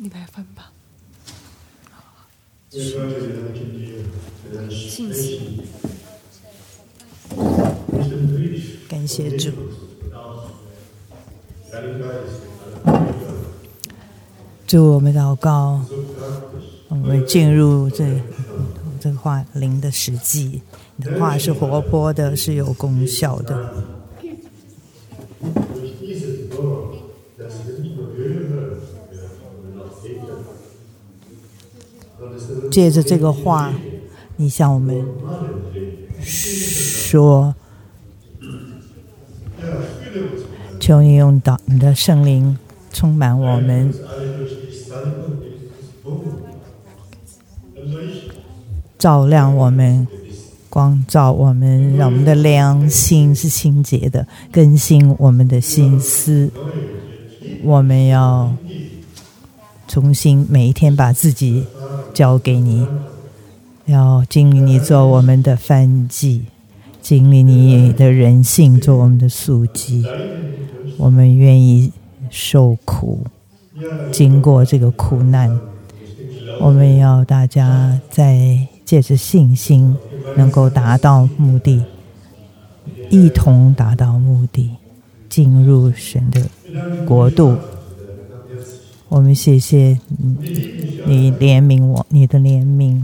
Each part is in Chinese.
你来翻吧。信息。 感谢主。主，我们祷告，我们进入这个话灵的实际。你的话是活泼的，是有功效的。借着这个话，你向我们说，求你用你的圣灵充满我们，照亮我们，光照我们，让我们的良心是清洁的，更新我们的心思。我们要重新每一天把自己交给你，要经历你做我们的燔祭，经历你的人性做我们的素祭。我们愿意受苦，经过这个苦难。我们要大家在借着信心能够达到目的，一同达到目的，进入神的国度。我们谢谢你怜悯我，你的怜悯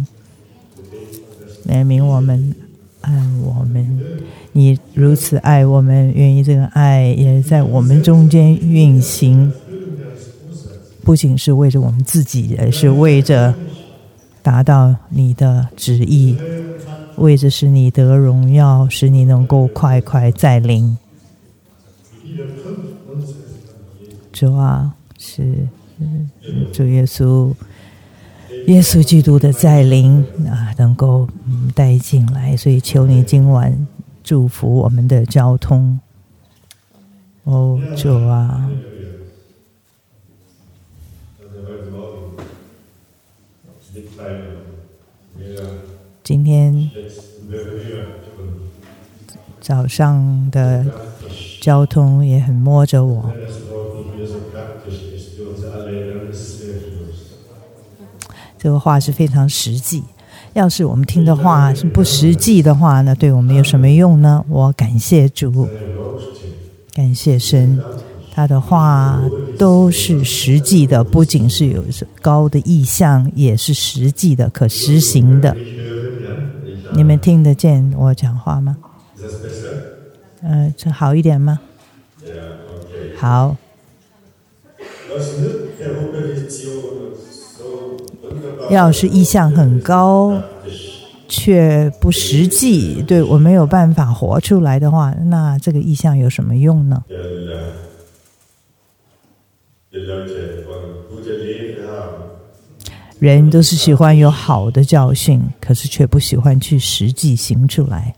我们，爱我们。你如此爱我们，愿意这个爱也在我们中间运行，不仅是为着我们自己，而是为着达到你的旨意，为着使你得荣耀，使你能够快快再临。主啊，是主耶稣基督的再临能够带进来，所以求你今晚祝福我们的交通。主啊，今天早上的交通也很摸着我。这个话是非常实际，要是我们听的话是不实际的话呢，对我们有什么用呢？我感谢主，感谢神，他的话都是实际的，不仅是有高的意象，也是实际的，可实行的。你们听得见我讲话吗？这好一点吗？好。要是意向很高却不实际，对我没有办法活出来的话，那这个意向有什么用呢？人都是喜欢有好的教训，可是却不喜欢去实际行出来。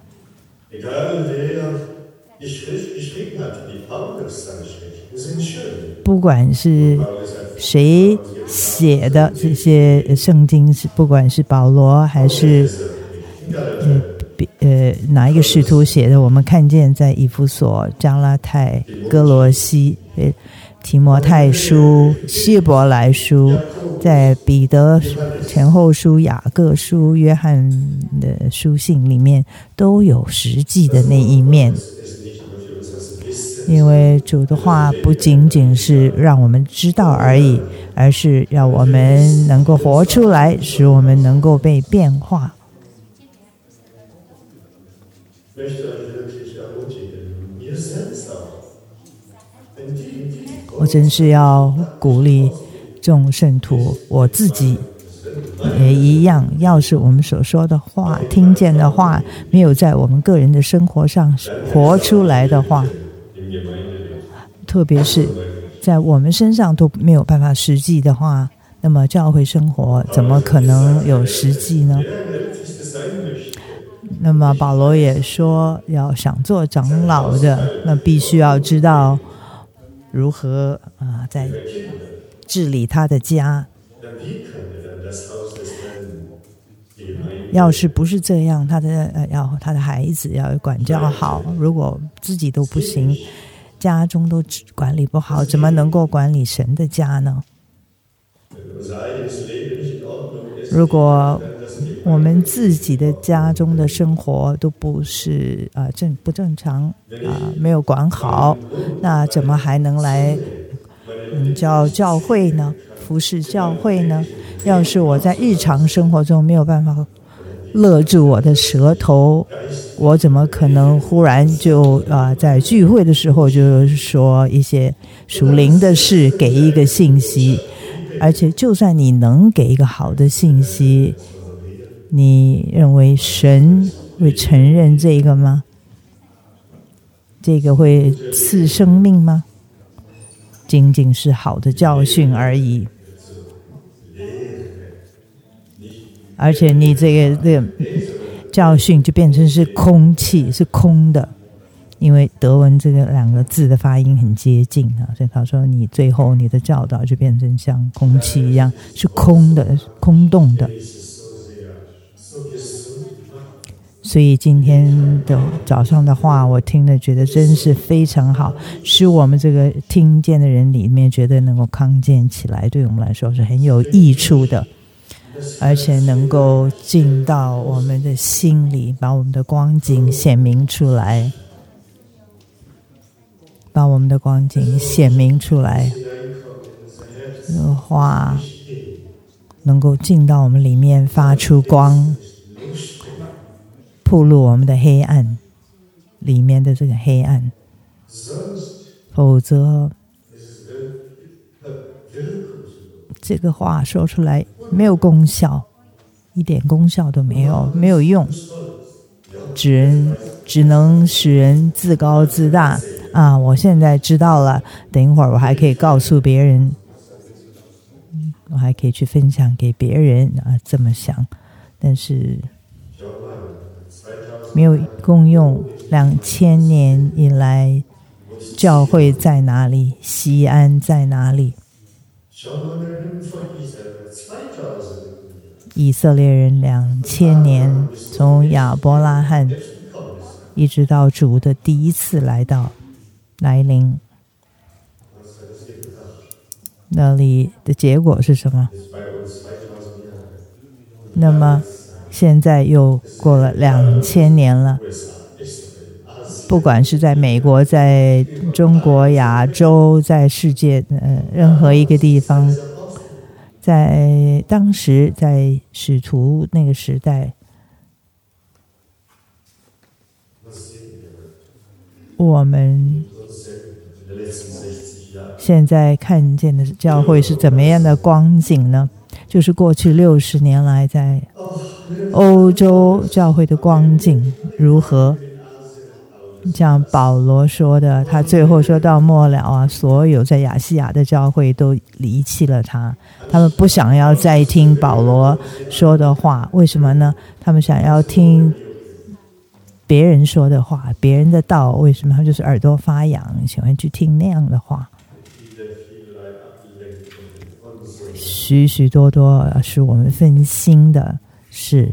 不管是谁写的这些圣经，不管是保罗还是哪一个使徒写的，我们看见在以弗所、加拉太、哥罗西、提摩太书、希伯来书，在彼得前后书、雅各书、约翰的书信里面都有实际的那一面。因为主的话不仅仅是让我们知道而已，而是要我们能够活出来，使我们能够被变化。我真是要鼓励众圣徒，我自己也一样，要是我们所说的话、听见的话没有在我们个人的生活上活出来的话，特别是在我们身上都没有办法实际的话，那么教会生活怎么可能有实际呢？那么保罗也说，要想做长老的，那必须要知道如何在治理他的家。要是不是这样，他的孩子要管教好，如果自己都不行，家中都管理不好，怎么能够管理神的家呢？ 如果我们自己的家中的生活都不是不正常没有管好，那怎么还能来叫教会呢？服侍教会呢？要是我在日常生活中没有办法勒住我的舌头，我怎么可能忽然就在聚会的时候就说一些属灵的事，给一个信息？而且就算你能给一个好的信息，你认为神会承认这个吗？这个会赐生命吗？仅仅是好的教训而已。而且你这个教训就变成是空气，是空的，因为德文这个两个字的发音很接近所以他说你最后你的教导就变成像空气一样，是空的，空洞的。所以今天的早上的话，我听了觉得真是非常好，使我们这个听见的人里面觉得能够康健起来，对我们来说是很有益处的，而且能够进到我们的心里，把我们的光景显明出来，把我们的光景显明出来的话，能够进到我们里面，发出光，暴露我们的黑暗里面的这个黑暗，否则这个话说出来没有功效，一点功效都没有，没有用，只能使人自高自大我现在知道了，等一会儿我还可以告诉别人，我还可以去分享给别人这么想，但是没有功用。2000年以来，教会在哪里？西安在哪里？以色列人2000年，从亚伯拉罕一直到主的第一次来临，那里的结果是什么？那么现在又过了2000年了，不管是在美国、在中国、亚洲、在世界任何一个地方，在当时在使徒那个时代，我们现在看见的教会是怎么样的光景呢？就是过去60年来在欧洲教会的光景如何？像保罗说的，他最后说到末了所有在亚细亚的教会都离弃了他，他们不想要再听保罗说的话。为什么呢？他们想要听别人说的话，别人的道。为什么？他就是耳朵发痒，喜欢去听那样的话。许许多多使我们分心的是，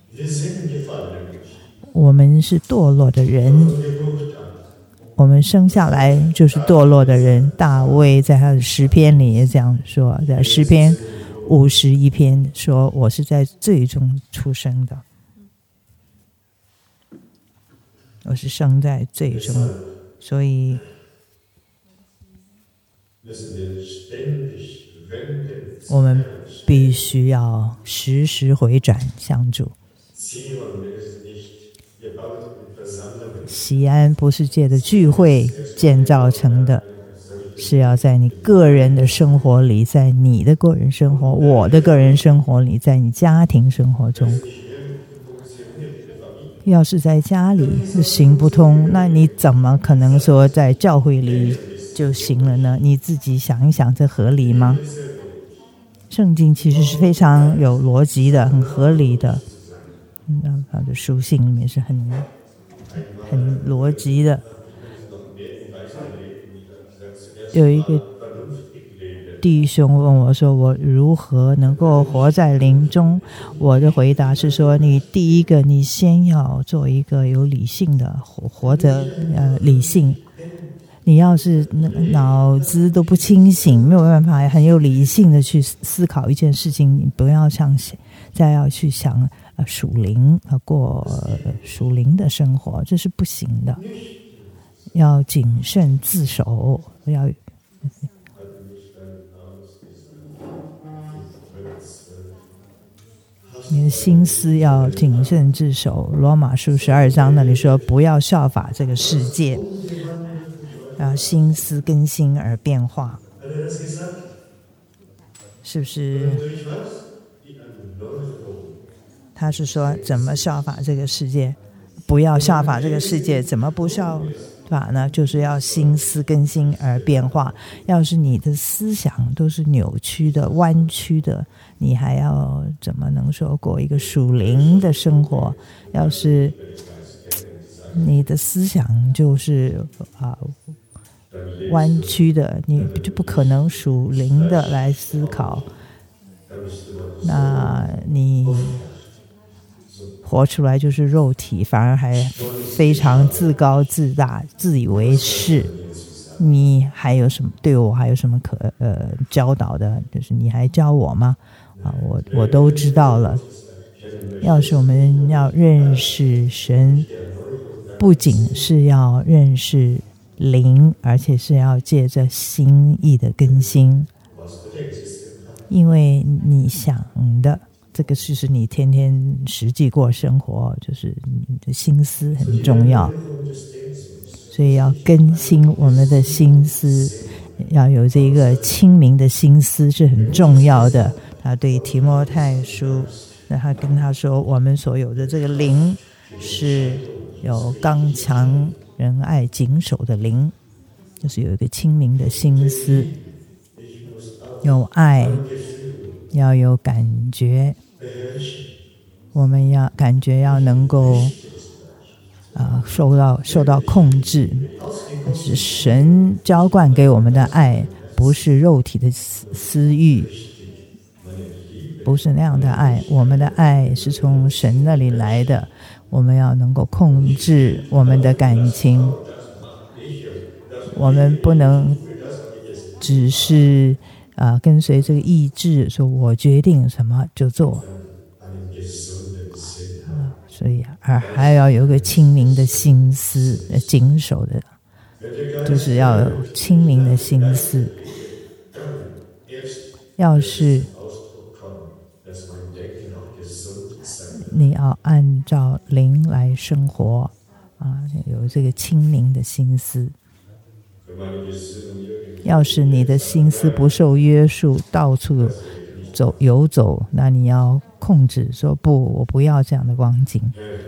我们是堕落的人，我们生下来就是堕落的人。大卫在他的诗篇里也这样说，在诗篇51篇说，我是在罪中出生的，我是生在罪中。所以我们必须要时时回转向主。西安不是借着聚会建造成的，是要在你个人的生活里，在你的个人生活，我的个人生活里，在你家庭生活中。要是在家里行不通，那你怎么可能说在教会里就行了呢？你自己想一想，这合理吗？圣经其实是非常有逻辑的，很合理的，它的书信里面是很逻辑的。有一个弟兄问我说，我如何能够活在灵中？我的回答是说，你第一个，你先要做一个有理性的活着理性。 你要是脑子都不清醒，没有办法很有理性的去思考一件事情，你不要再要去想属灵过属灵的生活，这是不行的。要谨慎自守，你的心思要谨慎自守。罗马书12章那里说，不要效法这个世界，要心思更新而变化，是不是？他是说怎么效法这个世界？不要效法这个世界，怎么不效法呢？就是要心思更新而变化。要是你的思想都是扭曲的、弯曲的，你还要怎么能说过一个属灵的生活？要是你的思想就是弯曲的，你就不可能属灵的来思考。那你活出来就是肉体，反而还非常自高自大、自以为是。你还有什么对我还有什么可教导的？就是你还教我吗？我都知道了。要是我们要认识神，不仅是要认识灵，而且是要借着心意的更新。因为你想的这个就是你天天实际过生活，就是你的心思很重要，所以要更新我们的心思，要有这个清明的心思是很重要的。他对提摩太书，他跟他说，我们所有的这个灵是有刚强仁爱谨守的灵，就是有一个清明的心思，有爱，要有感觉，我们要感觉要能够受到控制。是神浇灌给我们的爱，不是肉体的私欲，不是那样的爱。我们的爱是从神那里来的，我们要能够控制我们的感情。我们不能只是跟随这个意志，说我决定什么就做，所以还要有个清明的心思，谨守的，就是要有清明的心思。要是你要按照灵来生活有这个清明的心思。要是你的心思不受约束，到处游走，那你要控制，说不，我不要这样的光景。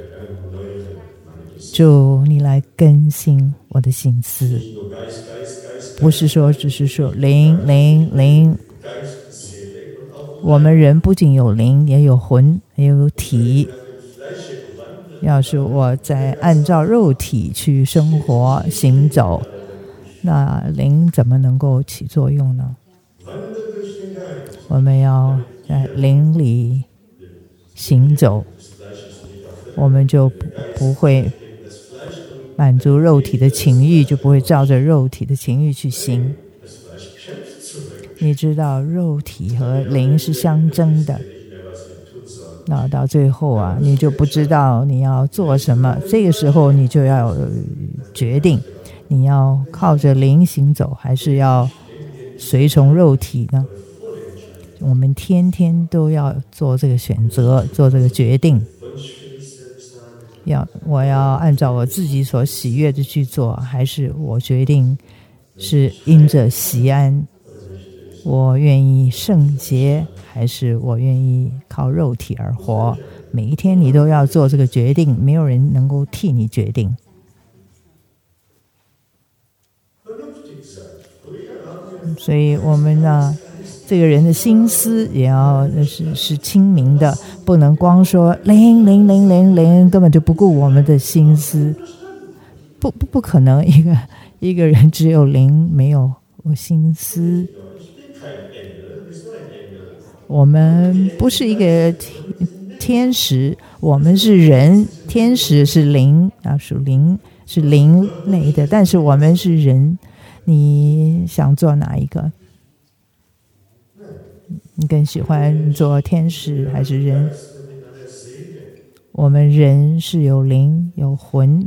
主，你来更新我的心思，不是说只是说灵。我们人不仅有灵，也有魂，也有体。要是我在按照肉体去生活行走，那灵怎么能够起作用呢？我们要在灵里行走，我们就不会满足肉体的情欲，就不会照着肉体的情欲去行。你知道肉体和灵是相争的，那到最后你就不知道你要做什么。这个时候你就要决定，你要靠着灵行走，还是要随从肉体呢？我们天天都要做这个选择，做这个决定。我要按照我自己所喜悦的去做，还是我决定是因着喜安，我愿意圣洁，还是我愿意靠肉体而活？每一天你都要做这个决定，没有人能够替你决定。所以我们这个人的心思也要是清明的，不能光说灵，根本就不顾我们的心思。不可能，一个人只有灵没有心思。我们不是一个天使，我们是人，天使是灵属灵， 是灵类的，但是我们是人，你想做哪一个？你更喜欢做天使还是人？我们人是有灵有魂，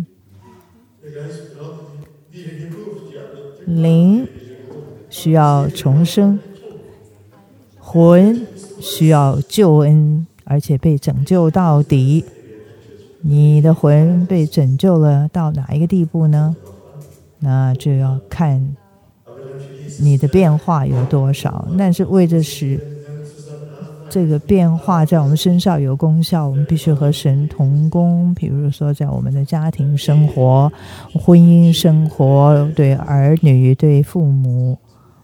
灵需要重生，魂需要救恩，而且被拯救到底。你的魂被拯救了到哪一个地步呢？那就要看你的变化有多少。但是为着使这个变化在我们身上有功效，我们必须和神同工。比如说在我们的家庭生活、婚姻生活，对儿女、对父母，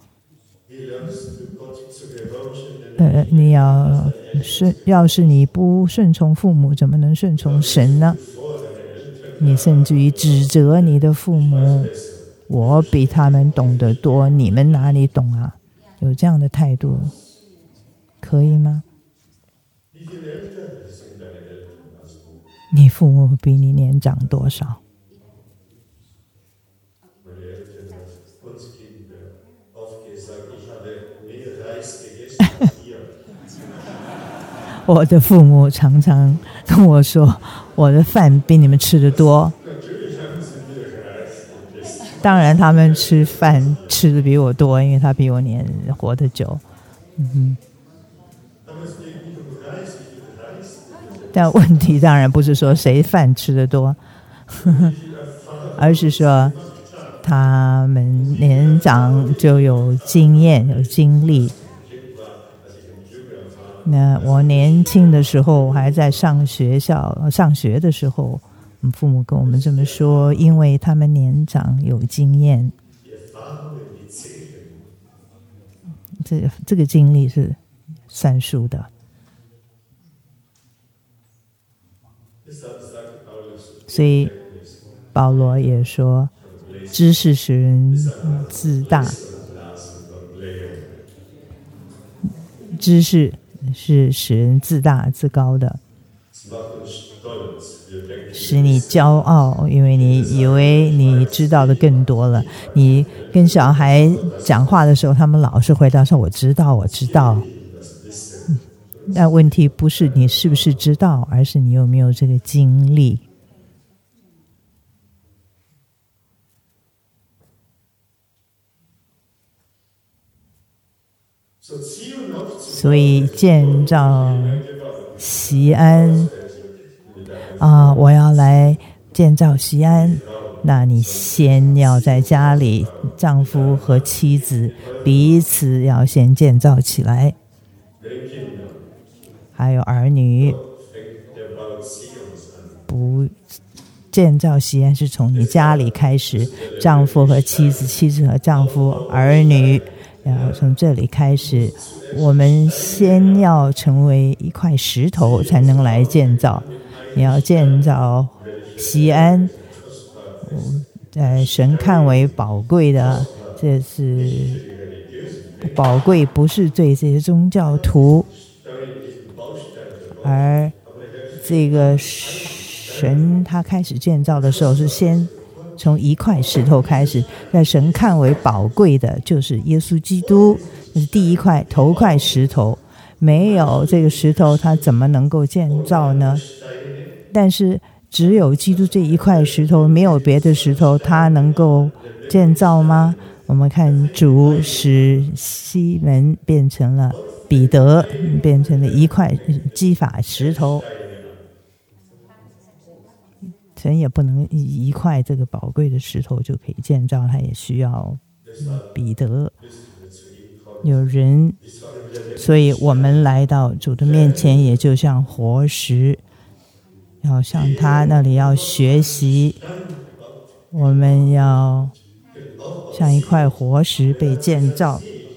你要是你不顺从父母，怎么能顺从神呢？你甚至于指责你的父母，我比他们懂得多，你们哪里懂啊？有这样的态度可以吗？你父母比你年长多少？我的父母常常跟我说，我的饭比你们吃得多。当然他们吃饭吃的比我多，因为他比我活得久。但问题当然不是说谁饭吃得多，而是说他们年长就有经验有经历。那我年轻的时候还在上学的时候，父母跟我们这么说，因为他们年长有经验，这个经历是算数的。所以保罗也说，知识使人自大，知识是使人自大自高的，使你骄傲，因为你以为你知道的更多了。你跟小孩讲话的时候，他们老是回答说我知道我知道。但问题不是你是不是知道，而是你有没有这个经历。所以建造锡安我要来建造锡安，那你先要在家里，丈夫和妻子彼此要先建造起来，还有儿女。不建造锡安是从你家里开始，丈夫和妻子，妻子和丈夫，儿女，然后从这里开始。我们先要成为一块石头才能来建造。你要建造锡安，神看为宝贵的，这是宝贵，不是对这些宗教徒，而这个神他开始建造的时候是先从一块石头开始，在神看为宝贵的就是耶稣基督，这是第一块头块石头。没有这个石头他怎么能够建造呢？但是只有基督这一块石头，没有别的石头，他能够建造吗？我们看主使西门变成了彼得，变成了一块基法石头。神也不能一块这个宝贵的石头就可以建造，他也需要彼得，有人。所以我们来到主的面前，也就像活石，要向他那里要学习。我们要像一块活石被建造。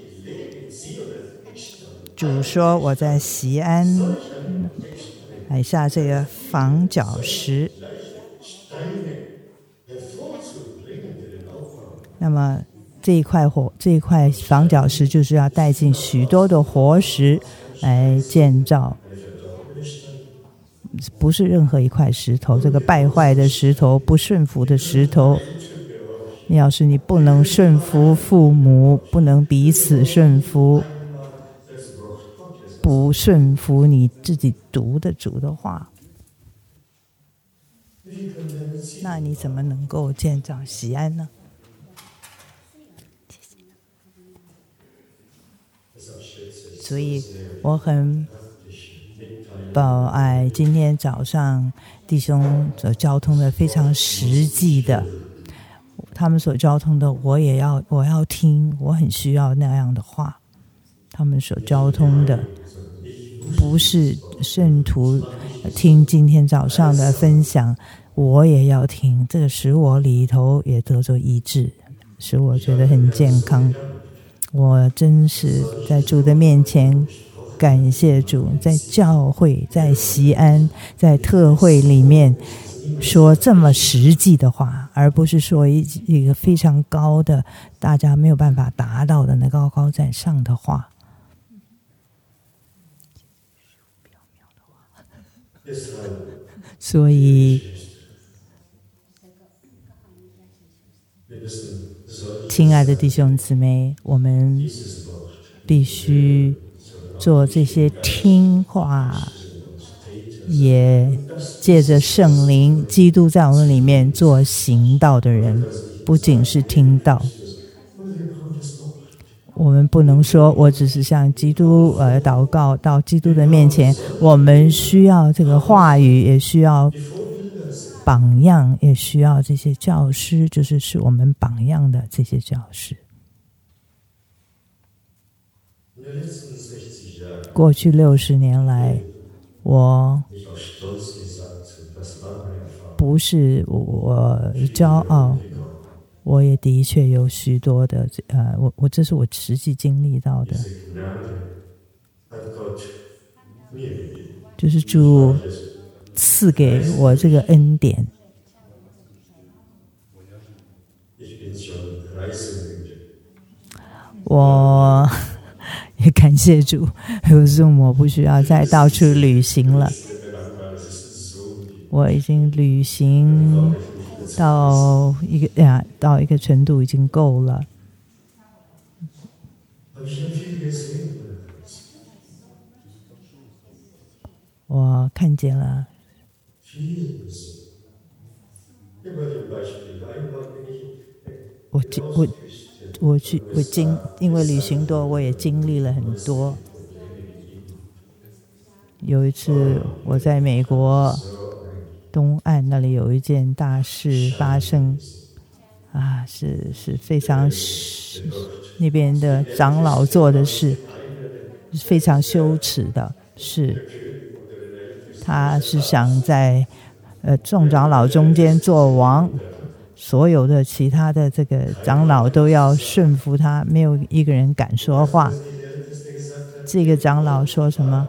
主说我在锡安买下这个房角石，那么这一块房角石就是要带进许多的活石来建造。 不是任何一块石头，这个败坏的石头，不顺服的石头。要是你不能顺服父母，不能彼此顺服，不顺服你自己读的主的话，那你怎么能够建造锡安呢？所以我很宝爱今天早上弟兄所交通的非常实际的，他们所交通的我要听，我很需要那样的话。他们所交通的不是圣徒听今天早上的分享，我也要听，这个使我里头也得着医治，使我觉得很健康。我真是在主的面前感谢主，在教会，在锡安，在特会里面说这么实际的话，而不是说一个非常高的大家没有办法达到的那高高在上的话。所以亲爱的弟兄姊妹，我们必须做这些听话，也借着圣灵基督在我们里面做行道的人，不仅是听道。我们不能说我只是向基督祷告，到基督的面前，我们需要这个话语，也需要榜样，也需要这些教师，就是是我们榜样的这些教师。过去60年来，我不是我骄傲，我也的确有许多的我这是我实际经历到的，就是主赐给我这个恩典。我也感谢主，有时候我不需要再到处旅行了，我已经旅行到一个程度已经够了。我看见了，因为旅行多，我也经历了很多。有一次我在美国东岸那里有一件大事发生，是非常那边的长老做的事，非常羞耻的事。他是想在众长老中间做王，所有的其他的这个长老都要顺服他，没有一个人敢说话。这个长老说什么？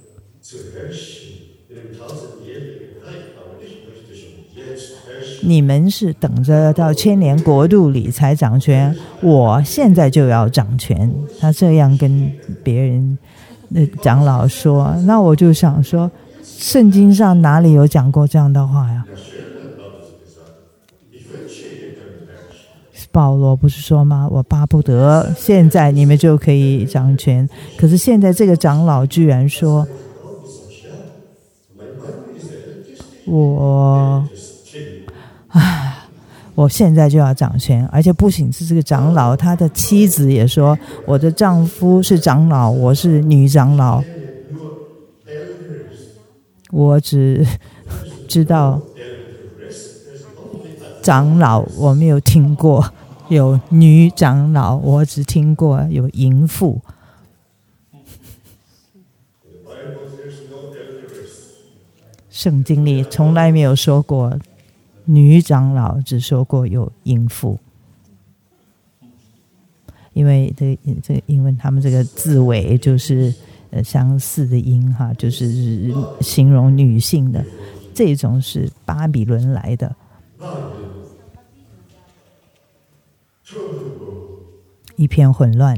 你们是等着到千年国度里才掌权，我现在就要掌权。他这样跟别人长老说。那我就想说，圣经上哪里有讲过这样的话呀？保罗不是说吗？我巴不得现在你们就可以掌权。可是现在这个长老居然说，我现在就要掌权。而且不仅是这个长老，他的妻子也说，我的丈夫是长老，我是女长老。我只知道长老，我没有听过有女长老，我只听过有淫妇。圣经里从来没有说过女长老，只说过有淫妇。因为因为他们这个字尾就是相似的音哈，就是形容女性的，这种是巴比伦来的。一片混乱。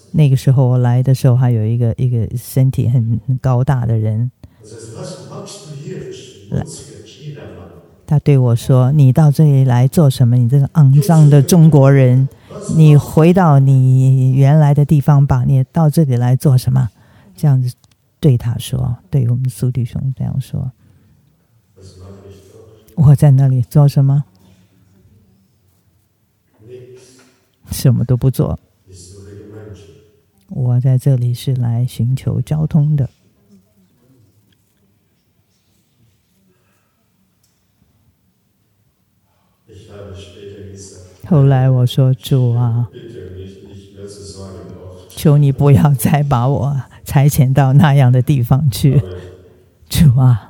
那个时候我来的时候，还有一个身体很高大的人来，他对我说：“你到这里来做什么？你这个肮脏的中国人，你回到你原来的地方吧！你到这里来做什么？”这样子对他说，对我们苏弟兄这样说。我在那里做什么？什么都不做。我在这里是来寻求交通的。后来我说：“主啊，求你不要再把我差遣到那样的地方去，主啊。”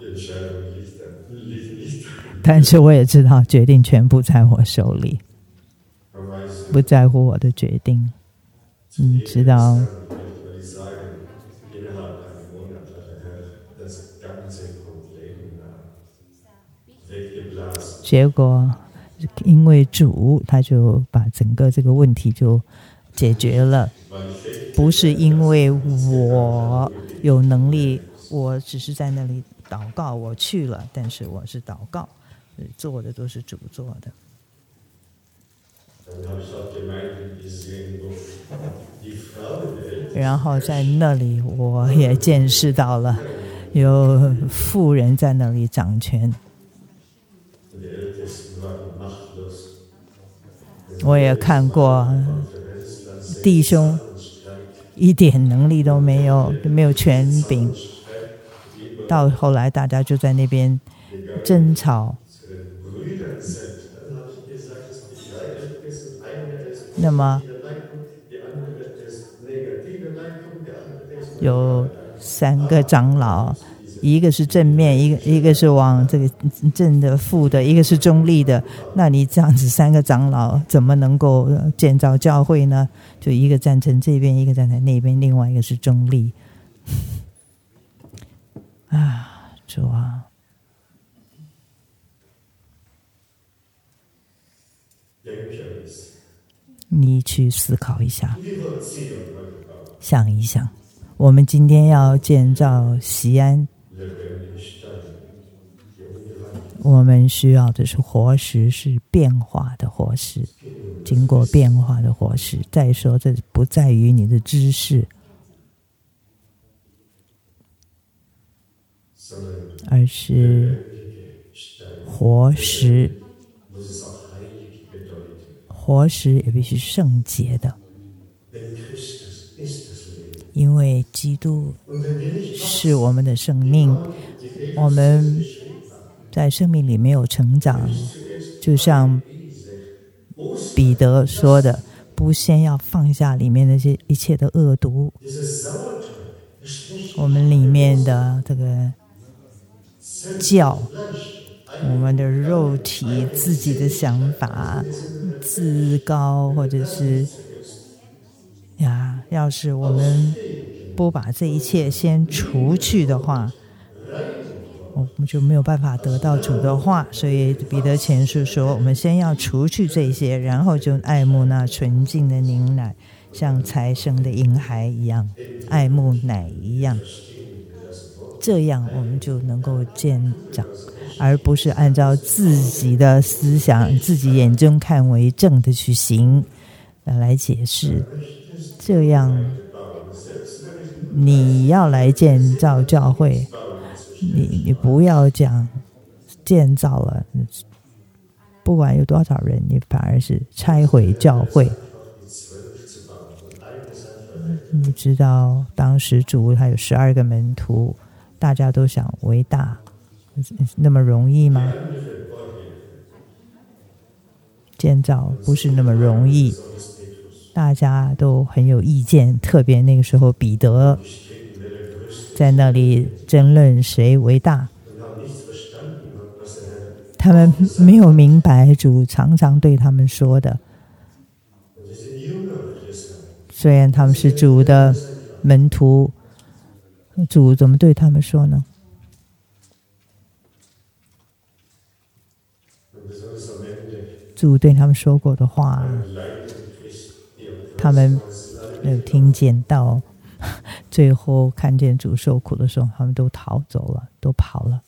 但是我也知道，决定全部在我手里，不在乎我的决定。你知道，结果因为主，他就把整个这个问题就解决了，不是因为我有能力，我只是在那里祷告，我去了，但是我是祷告，做的都是主做的。然后在那里我也见识到了有妇人在那里掌权，我也看过弟兄一点能力都没有，没有权柄，到后来大家就在那边争吵。那么有3个长老，一个是正面，一个是往这个正的负的，一个是中立的。那你这样子3个长老怎么能够建造教会呢？就一个站成这边，一个站在那边，另外一个是中立。啊，主啊！你去思考一下，想一想，我们今天要建造锡安，我们需要的是活石，是变化的活石，经过变化的活石。再说，这不在于你的知识，而是活石。活石也必须圣洁的，因为基督是我们的生命，我们在生命里没有成长，就像彼得说的，不先要放下里面那些一切的恶毒，我们里面的这个教，我们的肉体自己的想法自高，或者是要是我们不把这一切先除去的话，我们就没有办法得到主的话。所以彼得前书说，我们先要除去这些，然后就爱慕那纯净的凝奶，像才生的婴孩一样，爱慕奶一样，这样我们就能够见长，而不是按照自己的思想、自己眼中看为正的去行来解释。这样你要来建造教会，你不要讲建造了，不管有多少人，你反而是拆毁教会。你知道当时主还有12个门徒，大家都想为大，那么容易吗？建造不是那么容易，大家都很有意见，特别那个时候彼得在那里争论谁为大，他们没有明白主常常对他们说的。虽然他们是主的门徒，主怎么对他们说呢？主对他们说过的话，他们没有听见到，最后看见主受苦的时候，他们都逃走了，都跑了。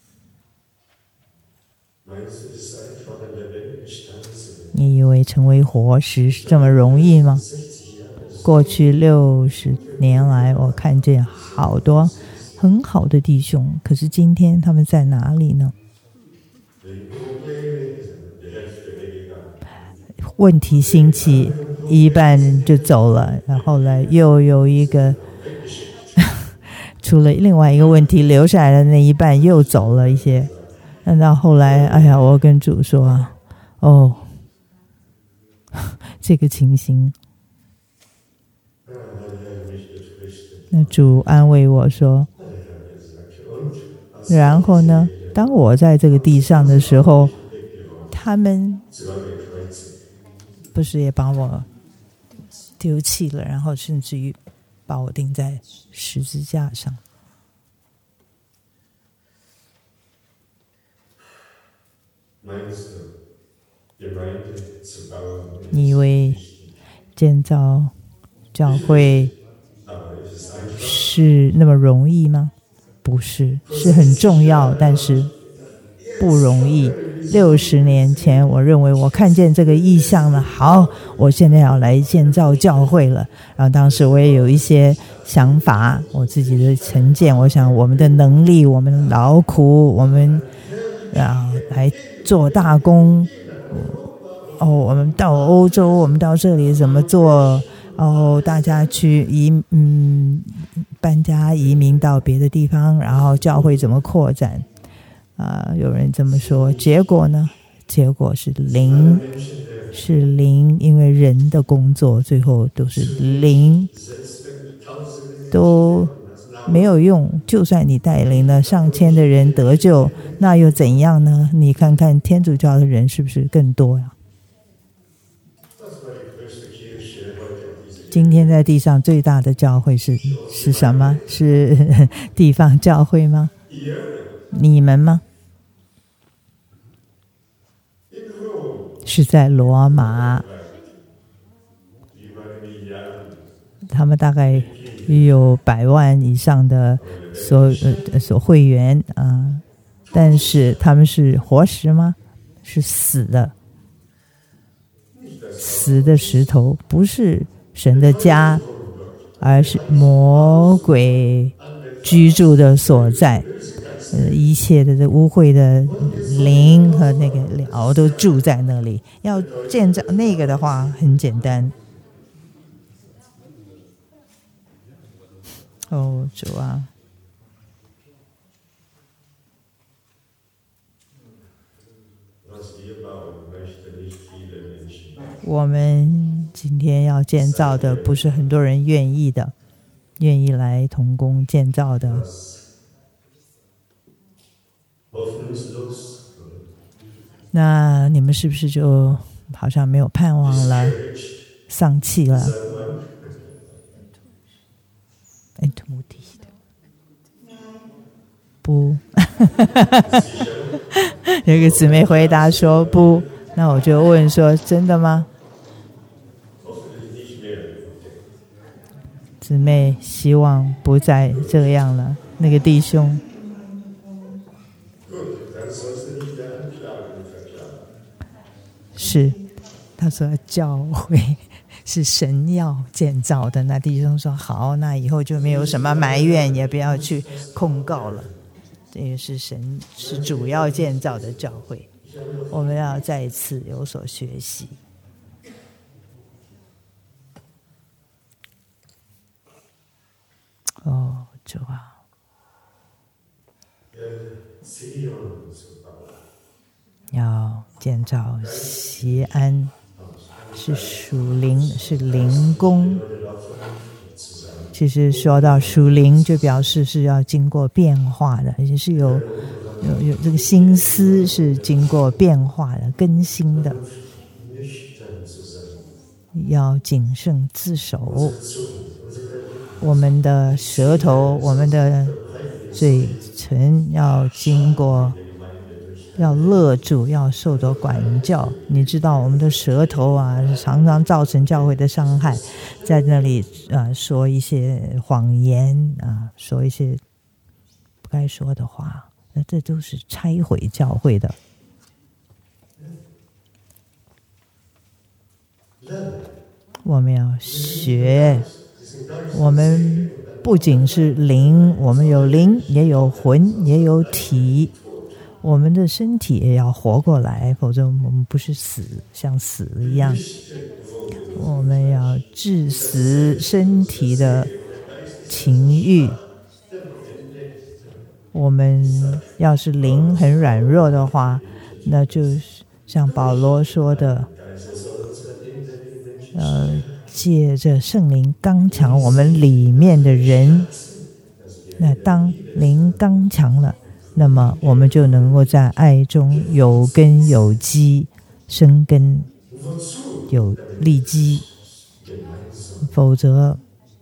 你以为成为活石是这么容易吗？过去60年来，我看见好多很好的弟兄，可是今天他们在哪里呢？问题兴起，一半就走了，然后来又有一个出了另外一个问题，留下来的那一半又走了一些。那到后来，哎呀，我跟主说，哦，这个情形，那主安慰我说，然后呢，当我在这个地上的时候，他们不是也把我丢弃了，然后甚至于把我钉在十字架上。你以为建造教会是那么容易吗？不是，是很重要，但是不容易。60年前，我认为我看见这个意象了，好，我现在要来建造教会了。然后当时我也有一些想法，我自己的成见，我想我们的能力，我们的劳苦，我们来做大工。我们到欧洲，我们到这里怎么做？大家去搬家移民到别的地方，然后教会怎么扩展？有人这么说，结果呢？结果是零，因为人的工作最后都是零，都没有用。就算你带领了上千的人得救，那又怎样呢？你看看天主教的人是不是更多呀？今天在地上最大的教会是什么？是地方教会吗？你们吗？是在罗马，他们大概有100万以上的所会员但是他们是活石吗？是死的石头，不是神的家，而是魔鬼居住的所在。一切的污秽的灵和那个鸟都住在那里。要建造那个的话，很简单。主啊，我们今天要建造的不是很多人愿意来同工建造的。那你们是不是就好像没有盼望了，丧气了？不，有一个姊妹回答说不。那我就问说，真的吗？姊妹希望不再这样了。那个弟兄是，他说教会是神要建造的。那弟兄说好，那以后就没有什么埋怨，也不要去控告了。这个是神是主要建造的教会，我们要再一次有所学习。主啊，要建造锡安，是属灵，是灵宫。其实说到属灵，就表示是要经过变化的，而且是有这个心思是经过变化的、更新的。要谨慎自守，我们的舌头，我们的嘴唇要经过要勒住，要受到管教。你知道我们的舌头啊，常常造成教会的伤害，在那里说一些谎言啊，说一些不该说的话，那这都是拆毁教会的。我们要学，我们不仅是灵，我们有灵，也有魂，也有体。我们的身体也要活过来，否则我们不是死，像死一样。我们要治死身体的情欲。我们要是灵很软弱的话，那就是像保罗说的，借着圣灵刚强我们里面的人。那当灵刚强了，那么我们就能够在爱中有根有基，生根有立基。否则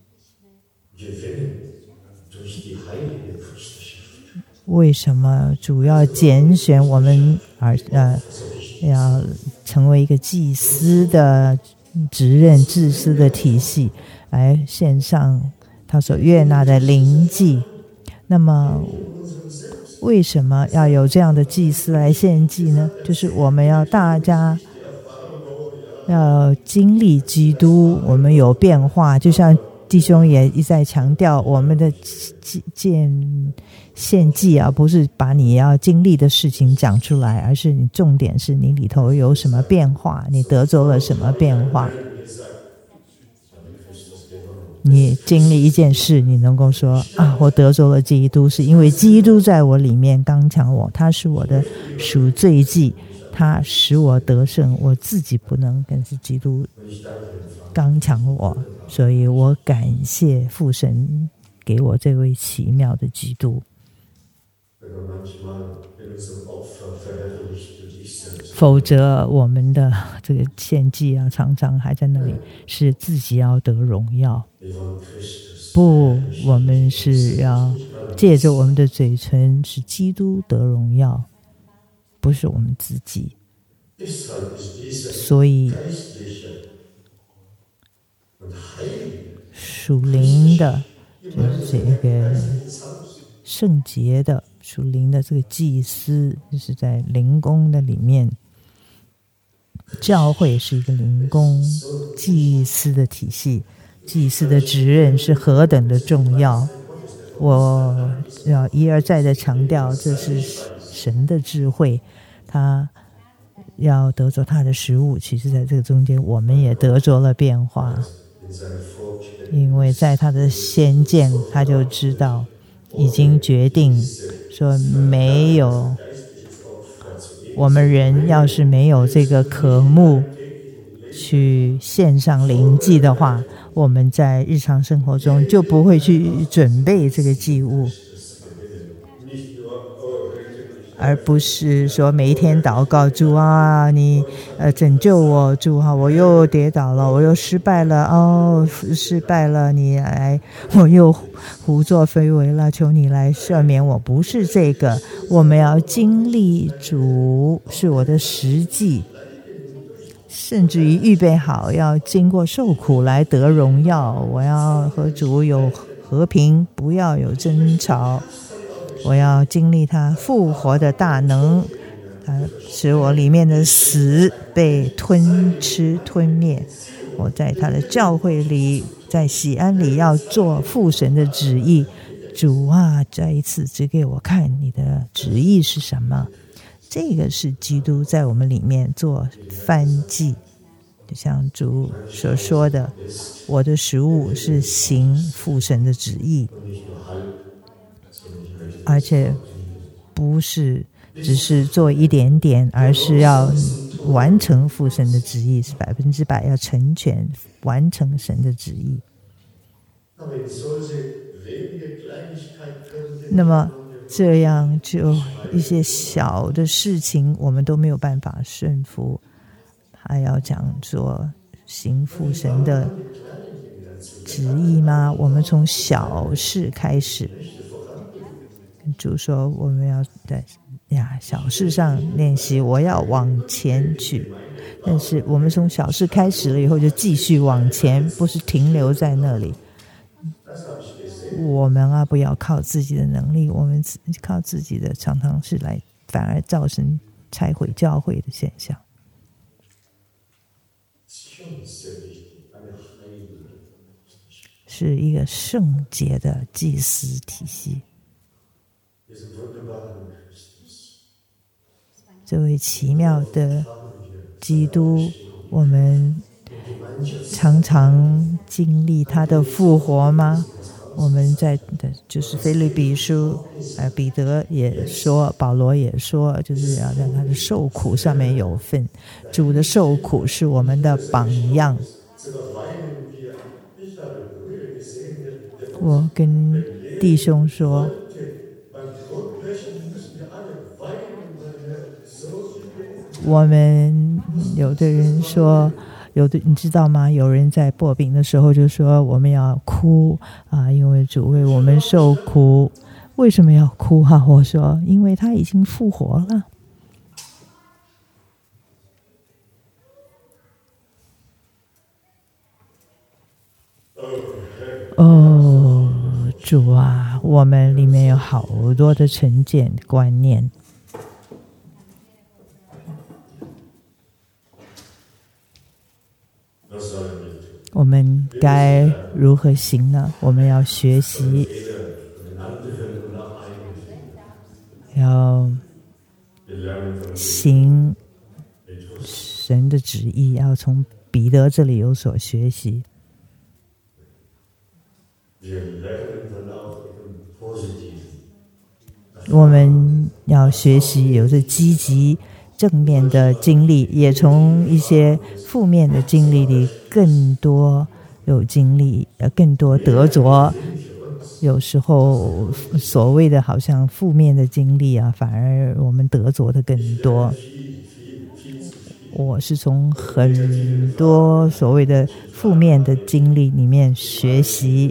为什么主要拣选我们要成为一个祭司的职任、祭司的体系，来献上他所悦纳的灵祭？那么为什么要有这样的祭司来献祭呢？就是我们要大家要经历基督，我们有变化。就像弟兄也一再强调，我们的献祭啊，不是把你要经历的事情讲出来，而是你重点是你里头有什么变化，你得着了什么变化。你经历一件事，你能够说我得着了基督，是因为基督在我里面刚强我，他是我的赎罪祭，他使我得胜，我自己不能，但是基督刚强我，所以我感谢父神给我这位奇妙的基督。否则我们的这个献祭啊，常常还在那里是自己要得荣耀。不，我们是要借着我们的嘴唇使基督得荣耀，不是我们自己。所以属灵的就是这个圣洁的属灵的这个祭司，就是在灵宫的里面，教会是一个灵宫，祭司的体系，祭司的职任是何等的重要。我要一而再的强调，这是神的智慧，他要得着他的食物，其实在这个中间我们也得着了变化。因为在他的先见，他就知道已经决定说，没有我们人要是没有这个渴慕去献上灵祭的话，我们在日常生活中就不会去准备这个祭物，而不是说每一天祷告，主啊，你拯救我，主啊，我又跌倒了，我又失败了，失败了，你来，我又胡作非为了，求你来赦免我。不是这个，我们要经历主是我的实际，甚至于预备好要经过受苦来得荣耀。我要和主有和平，不要有争吵。我要经历他复活的大能，他使我里面的死被吞吃吞灭。我在他的教会里，在喜安里要做父神的旨意。主啊，再一次指给我看你的旨意是什么。这个是基督在我们里面做翻祭，就像主所说的，我的食物是行父神的旨意，而且不是只是做一点点，而是要完成父神的旨意，是100%要成全完成神的旨意。那么这样就一些小的事情我们都没有办法顺服，还要讲说行父神的旨意吗？我们从小事开始，主说我们要小事上练习，我要往前去。但是我们从小事开始了以后，就继续往前，不是停留在那里。我们不要靠自己的能力，我们靠自己的常常是来反而造成拆毁教会的现象。是一个圣洁的祭司体系。这位奇妙的基督，我们常常经历他的复活吗？我们在就是腓立比书，彼得也说，保罗也说，就是要在他的受苦上面有份。主的受苦是我们的榜样。我跟弟兄说，我们有的人说，你知道吗？有人在擘饼的时候就说我们要哭因为主为我们受苦。为什么要哭我说，因为他已经复活了。主啊，我们里面有好多的成见观念。我们该如何行呢？我们要学习，要行神的旨意，要从彼得这里有所学习。我们要学习有着积极正面的经历，也从一些负面的经历里更多有经历，更多得着。有时候所谓的好像负面的经历反而我们得着的更多。我是从很多所谓的负面的经历里面学习。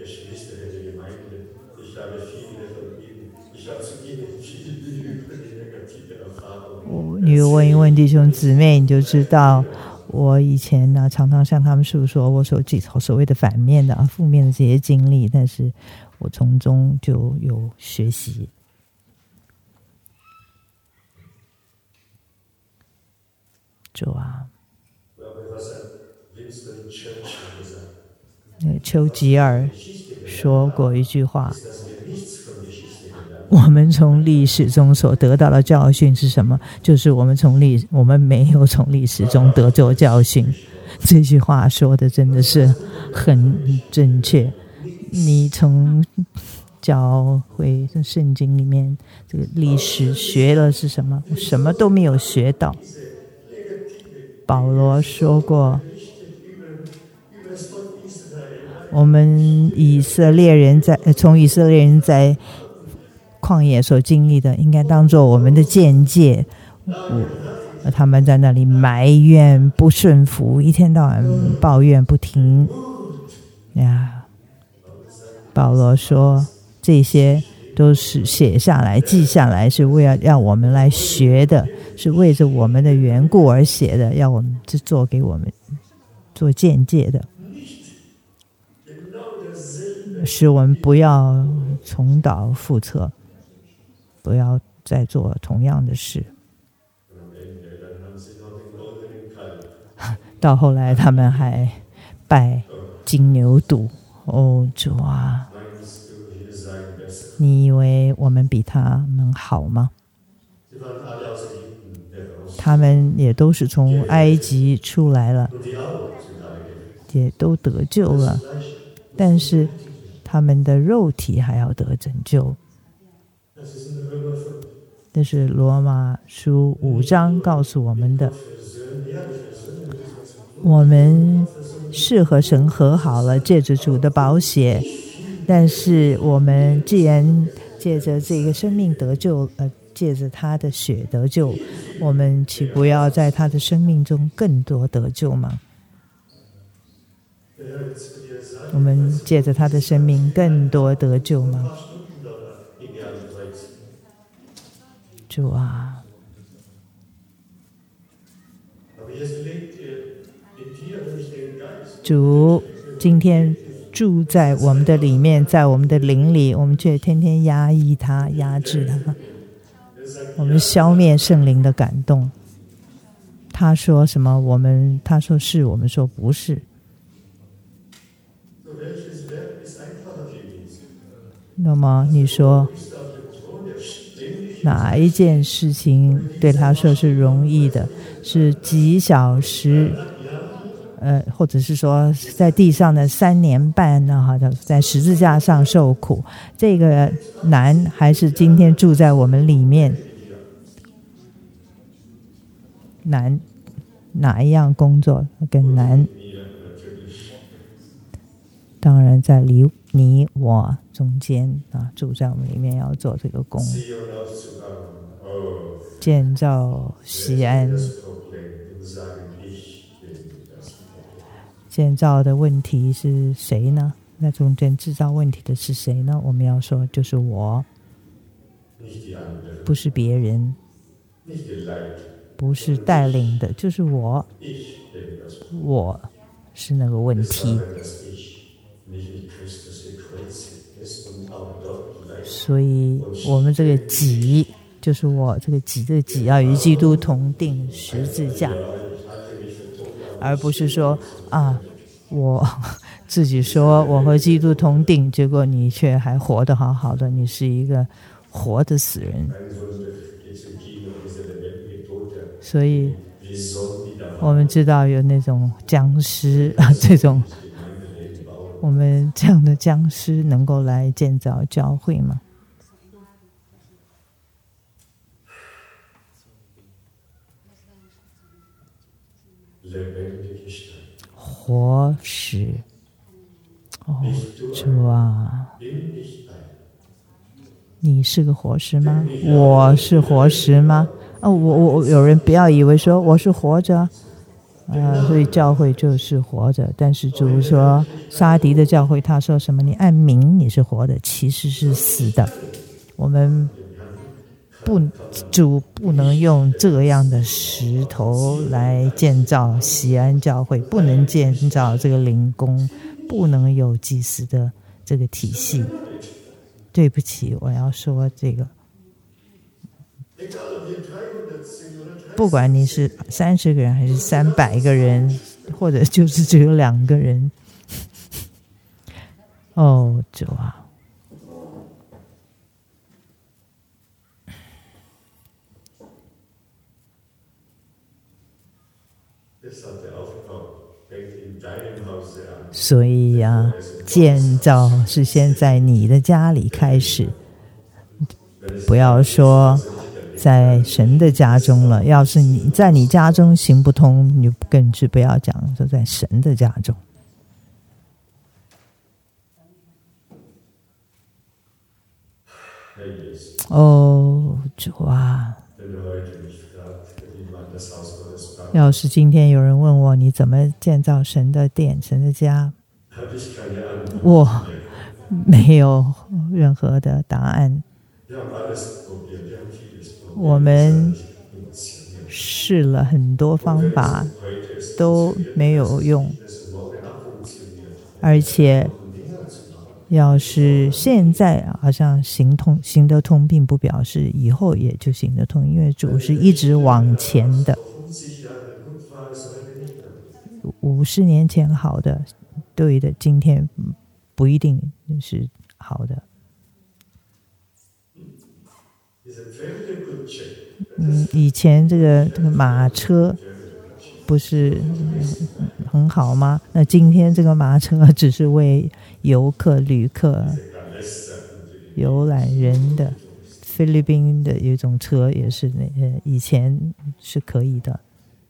你问一问弟兄姊妹，你就知道我以前常常向他们诉说我所谓的反面的负面的这些经历，但是我从中就有学习。主啊，丘吉尔说过一句话，我们从历史中所得到的教训是什么？就是我们没有从历史中得着教训。这句话说的真的是很正确。你从教会圣经里面这个历史学了是什么？什么都没有学到。保罗说过，我们从以色列人在旷野所经历的，应该当作我们的见解。他们在那里埋怨不顺服，一天到晚抱怨不停保罗说，这些都是写下来记下来，是为了让我们来学的，是为着我们的缘故而写的，要我们做给我们做见解的，使我们不要重蹈覆辙，不要再做同样的事。到后来他们还拜金牛犊。主啊，你以为我们比他们好吗？他们也都是从埃及出来了，也都得救了，但是他们的肉体还要得拯救。这是罗马书5章告诉我们的。我们是和神和好了，借着主的宝血，但是我们既然借着这个生命得救，借着他的血得救，我们岂不要在他的生命中更多得救吗？我们借着他的生命更多得救吗？ 主啊，主今天住在我们的里面，在我们的灵里，我们却天天压抑它、压制它，我们消灭圣灵的感动。他说什么，他说是，我们说不是。那么你说哪一件事情对他说是容易的？是几小时？或者是说在地上的3年半呢？好的，在十字架上受苦，这个难，还是今天住在我们里面难？哪一样工作更难？当然在你我中间啊，住在我们里面要做这个工，建造西安。建造的问题是谁呢？那中间制造问题的是谁呢？我们要说就是我，不是别人，不是带领的，就是我是那个问题。所以我们这个己就是我，这个己要与基督同定十字架，而不是说我自己说我和基督同定，结果你却还活得好好的，你是一个活的死人。所以我们知道有那种僵尸这种，我们这样的僵尸能够来建造教会吗？活石，主啊，你是个活石吗？我是活石吗？我有人不要以为说我是活着，所以教会就是活着。但是主说撒狄的教会，他说什么？你按名你是活的，其实是死的。我们主不能用这样的石头来建造西安教会，不能建造这个灵宫，不能有祭司的这个体系。对不起，我要说这个，不管你是30个人还是300个人，或者就是只有2个人，主啊，所以建造是先在你的家里开始，不要说在神的家中了。要是你在你家中行不通，你更是不要讲说在神的家中。主啊，要是今天有人问我你怎么建造神的殿、神的家，我没有任何的答案。我们试了很多方法都没有用，而且要是现在好像行得通，并不表示以后也就行得通，因为主是一直往前的。50年前好的、对的，今天不一定是好的。以前这个马车不是很好吗？那今天这个马车只是为游客、旅客、游览人的。菲律宾的有一种车也是以前是可以的。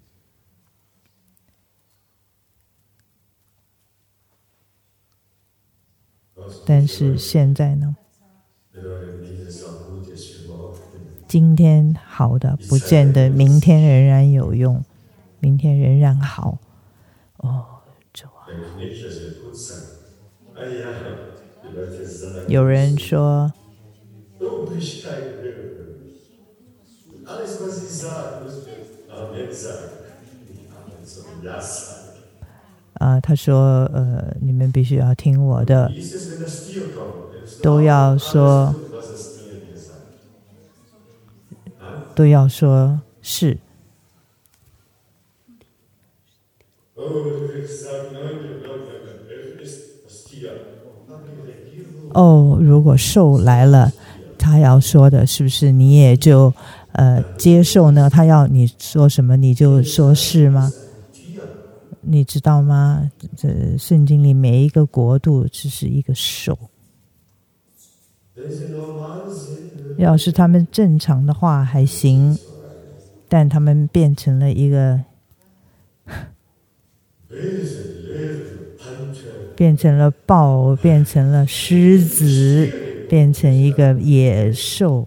但是现在呢？今天好的不见得明天仍然有用，明天仍然好。主啊，有人说他说你们必须要听我的，都要说是。如果兽来了，他要说的是不是你也就接受呢？他要你说什么你就说是吗？你知道吗？这圣经里每一个国度只是一个兽。要是他们正常的话还行，但他们变成了一个变成了豹，变成了狮子，变成一个野兽，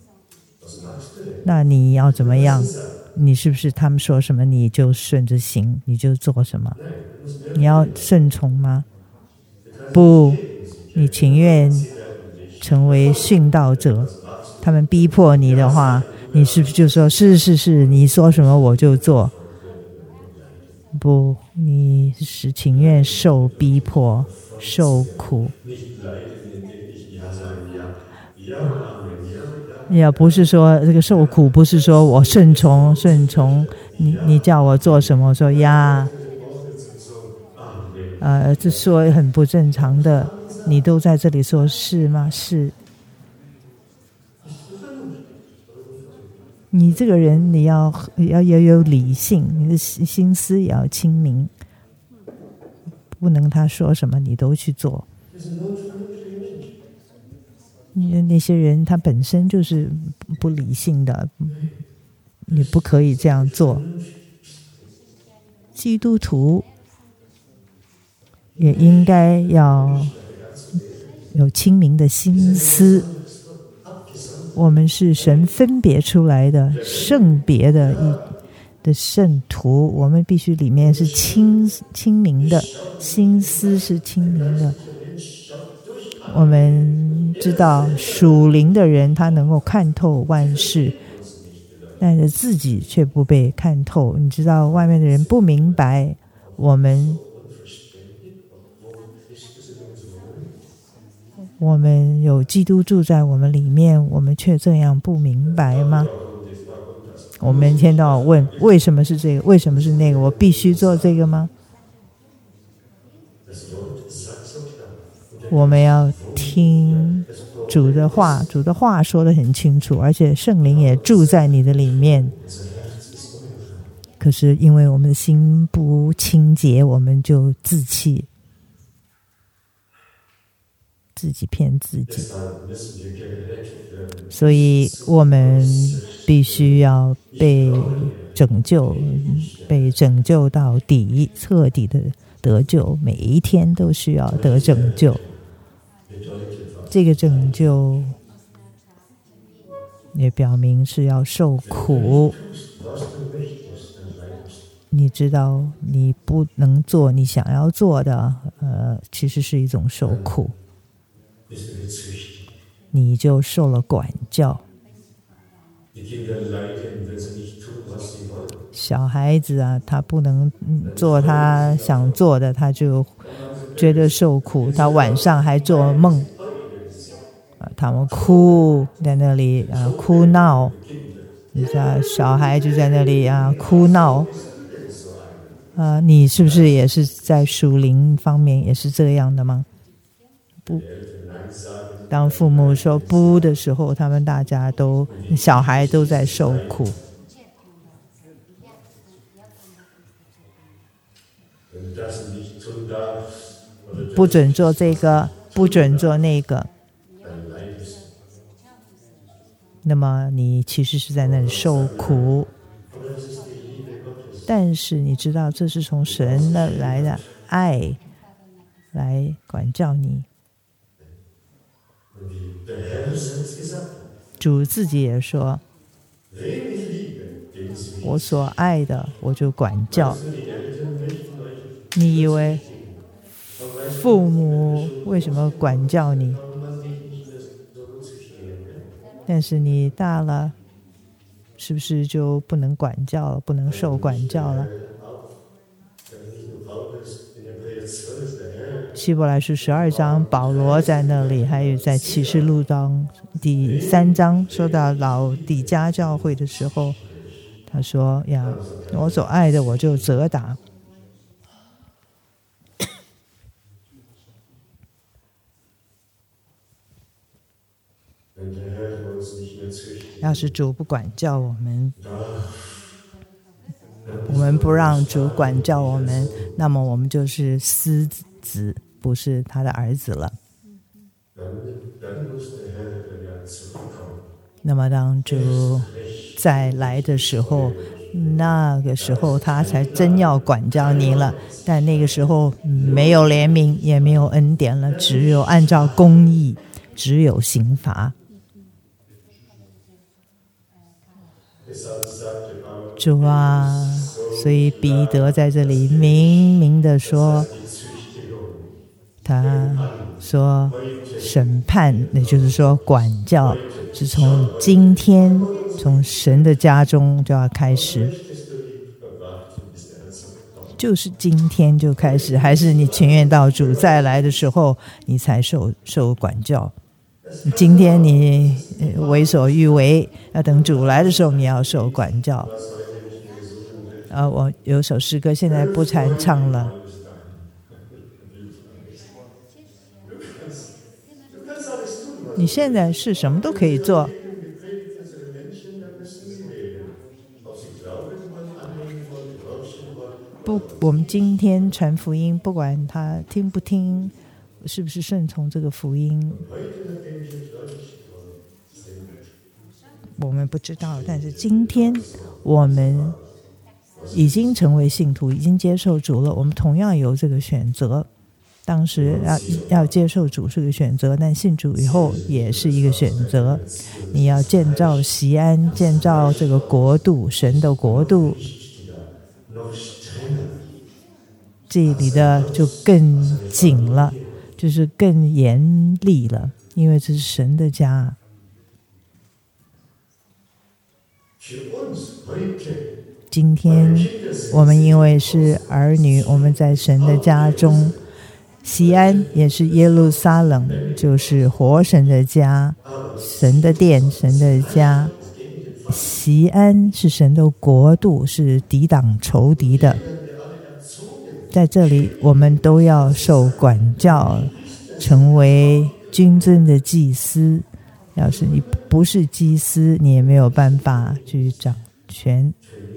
那你要怎么样？你是不是他们说什么你就顺着行，你就做什么？你要顺从吗？不，你情愿成为殉道者。他们逼迫你的话，你是不是就说是，你说什么我就做？不，你是情愿受逼迫、受苦。也不是说这个受苦，不是说我顺从，你叫我做什么，我说呀，这说很不正常的。你都在这里说是吗？是。你这个人，你要有理性，你的心思也要清明，不能他说什么你都去做。那些人他本身就是不理性的，你不可以这样做。基督徒也应该要有清明的心思。我们是神分别出来的圣别的圣徒，我们必须里面是清明的，心思是清明的。我们知道属灵的人他能够看透万事，但是自己却不被看透。你知道外面的人不明白，我们有基督住在我们里面，我们却这样不明白吗？我们一天到晚问为什么是这个，为什么是那个，我必须做这个吗？我们要听主的话，主的话说得很清楚，而且圣灵也住在你的里面。可是因为我们的心不清洁，我们就自欺，自己骗自己。所以我们必须要被拯救到底，彻底的得救，每一天都需要得拯救。这个拯救也表明是要受苦。你知道你不能做你想要做的，其实是一种受苦。你就受了管教。小孩子啊，他不能做他想做的，他就觉得受苦。他晚上还做梦，他们哭在那里哭闹。你知道小孩就在那里哭闹。你是不是也是在属灵方面也是这样的吗？不。当父母说不的时候，他们大家都小孩都在受苦。不准做这个，不准做那个，那么你其实是在那里受苦。但是你知道这是从神那来的爱来管教你。主自己也说，我所爱的我就管教。你以为父母为什么管教你？但是你大了是不是就不能管教了，不能受管教了？希伯来书12章，保罗在那里，还有在启示录章第3章说到老底嘉教会的时候，他说呀，我所爱的我就责打。要是主不管教我们，我们不让主管教我们，那么我们就是私子，不是他的儿子了。那么当主再来的时候，那个时候他才真要管教你了。但那个时候没有怜悯，也没有恩典了，只有按照公义，只有刑罚。主啊，所以彼得在这里明明的说，他说审判，也就是说管教，是从今天，从神的家中就要开始，就是今天就开始，还是你情愿到主再来的时候，你才受管教？今天你为所欲为，要等主来的时候你要受管教。我有首诗歌现在不弹唱了。你现在是什么都可以做。不，我们今天传福音，不管他听不听，是不是顺从这个福音，我们不知道。但是今天我们已经成为信徒，已经接受主了，我们同样有这个选择。当时要接受主是个选择，但信主以后也是一个选择。你要建造锡安，建造这个国度，神的国度，这里的就更紧了，就是更严厉了，因为这是神的家。今天我们因为是儿女，我们在神的家中，锡安也是耶路撒冷，就是活神的家，神的殿，神的家。锡安是神的国度，是抵挡仇敌的。在这里我们都要受管教，成为君尊的祭司。要是你不是祭司，你也没有办法去掌权。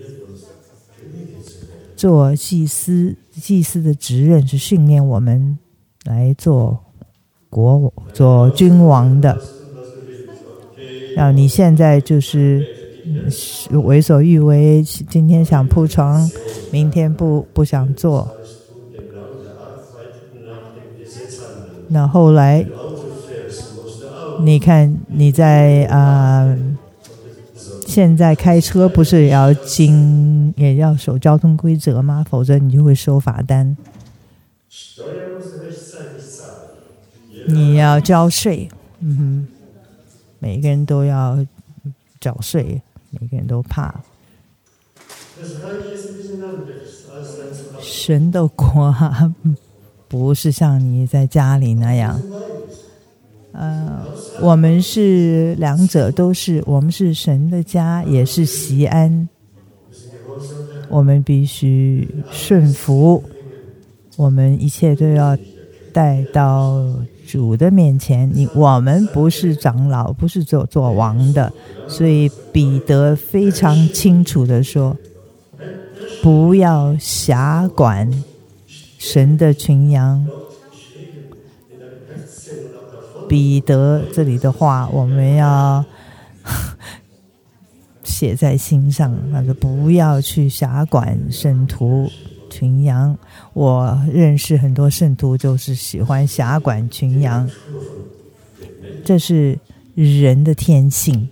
做祭司的职任是训练我们来做君王的。然后你现在就是为所欲为，今天想铺床，明天不想做。那后来你看你在现在开车不是也要守交通规则吗？否则你就会收罚单。你要交税，每个人都要缴税，每个人都怕。神的国不是像你在家里那样。我们是两者都是，我们是神的家，也是锡安。我们必须顺服，我们一切都要带到主的面前。我们不是长老，不是做王的，所以彼得非常清楚地说，不要辖管神的群羊。彼得这里的话我们要写在心上，他说不要去辖管圣徒群羊。我认识很多圣徒就是喜欢辖管群羊，这是人的天性。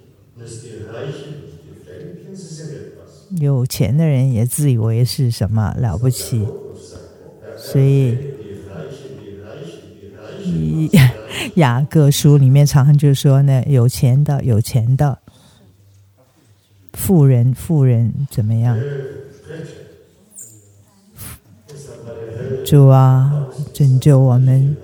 有钱的人也自以为是什么了不起，所以雅各书里面常常就说呢，有钱的， 妇人怎么样？主啊，拯救我们。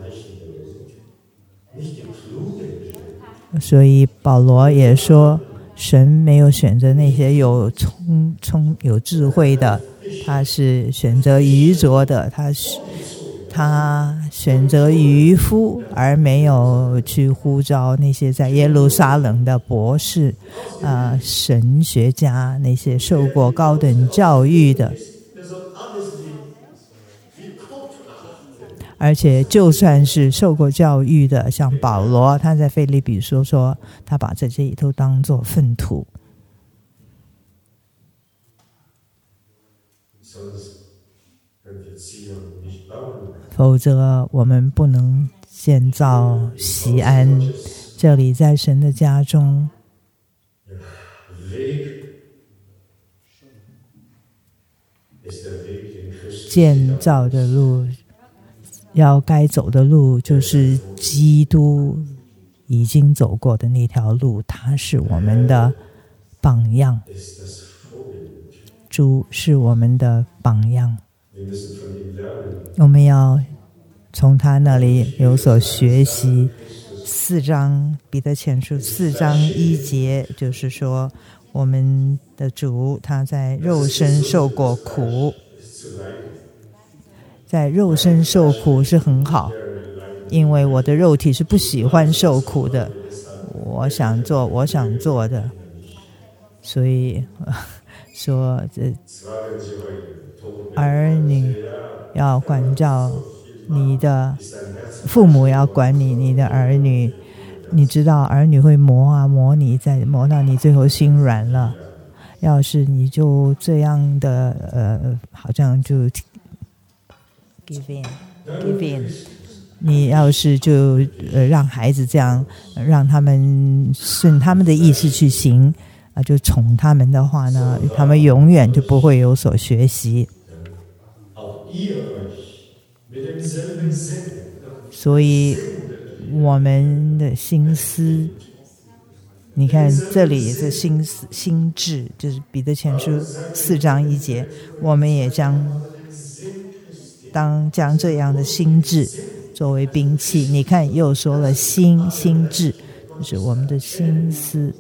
所以保罗也说，神没有选择那些有智慧的，他是选择愚拙的，他选择渔夫，而没有去呼召那些在耶路撒冷的博士神学家，那些受过高等教育的。而且就算是受过教育的，像保罗，他在腓立比说他把这些都当作粪土。否则我们不能建造锡安。这里在神的家中，建造的路，要该走的路，就是基督已经走过的那条路，他是我们的榜样。主是我们的榜样，我们要从他那里有所学习。彼得前书4章1节，就是说我们的主他在肉身受过苦，在肉身受苦是很好，因为我的肉体是不喜欢受苦的，我想做的，所以说儿女要管教你的父母，要管你的儿女。你知道儿女会磨你，再磨到你最后心软了。要是你就这样的好像就 give in， 你要是就让孩子这样，让他们顺他们的意思去行就宠他们的话呢，他们永远就不会有所学习。所以我们的心思，你看这里的心智，就是彼得前书4章1节，我们也将这样的心智作为兵器。你看又说了心智，就是我们的心思，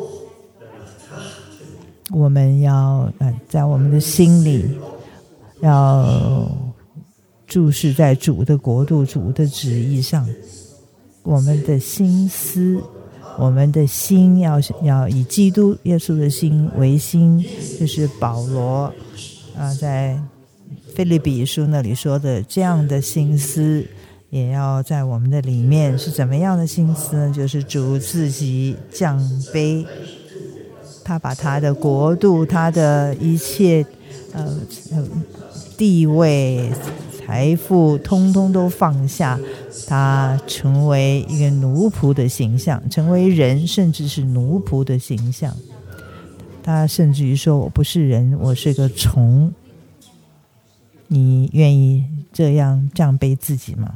我们要在我们的心里要注视在主的国度、主的旨意上。我们的心思，我们的心要以基督耶稣的心为心，就是保罗在腓立比书那里说的，这样的心思也要在我们的里面。是怎么样的心思呢？就是主自己降卑，他把他的国度，他的一切地位、财富通通都放下，他成为一个奴仆的形象，成为人，甚至是奴仆的形象。他甚至于说，我不是人，我是个虫。你愿意这样降卑自己吗？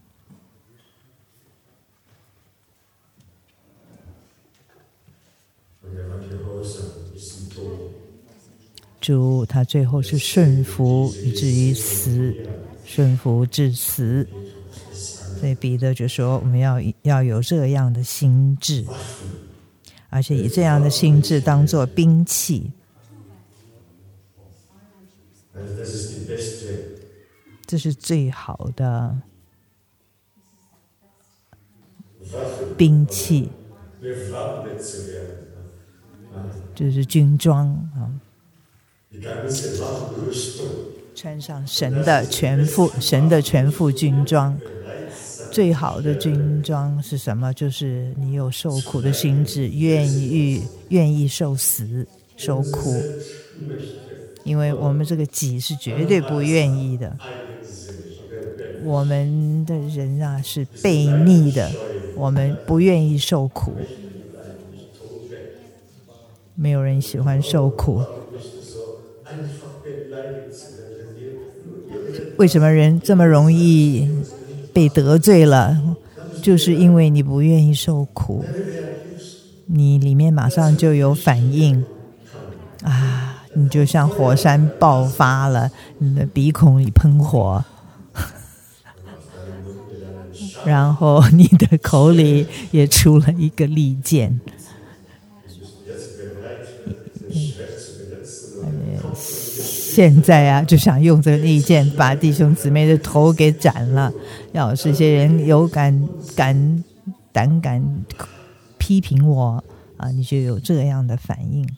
主他最后是顺服以至于死，顺服至死。所以彼得就说，我们要有这样的心智，而且以这样的心智当作兵器。这是最好的兵器，就是军装穿上神的全副军装。最好的军装是什么？就是你有受苦的心志，愿意受死受苦。因为我们这个己是绝对不愿意的，我们的人是悖逆的，我们不愿意受苦。没有人喜欢受苦。为什么人这么容易被得罪了？就是因为你不愿意受苦，你里面马上就有反应。 你就像火山爆发了，你的鼻孔里喷火，然后你的口里也出了一个利剑。现在啊，就想用这个利剑把弟兄姊妹的头给斩了。要是这些人有胆敢批评我啊，你就有这样的反应。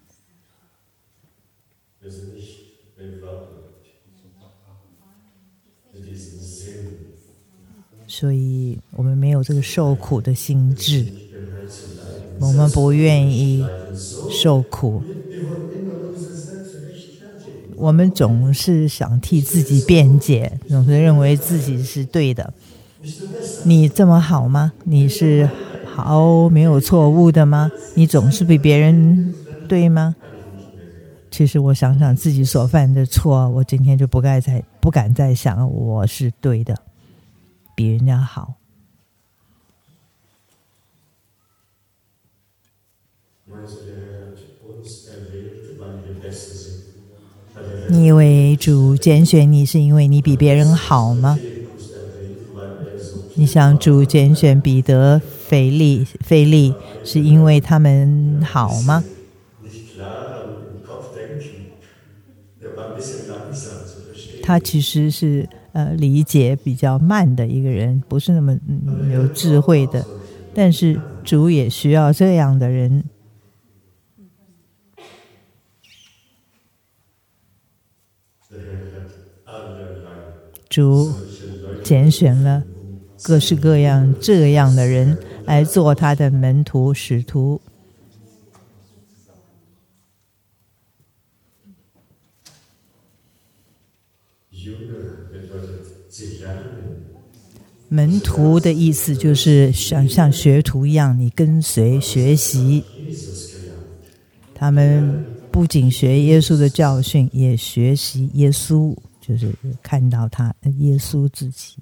所以我们没有这个受苦的心志，我们不愿意受苦。我们总是想替自己辩解，总是认为自己是对的。你这么好吗？你是好没有错误的吗？你总是比别人对吗？其实我想想自己所犯的错，我今天就不敢再想我是对的，比人家好。你以为主拣选你是因为你比别人好吗？你想主拣选彼得、腓利是因为他们好吗？他其实是理解比较慢的一个人，不是那么有智慧的，但是主也需要这样的人。主拣选了各式各样这样的人来做他的门徒使徒。门徒的意思就是像学徒一样，你跟随学习。他们不仅学耶稣的教训，也学习耶稣，就是看到他耶稣自己。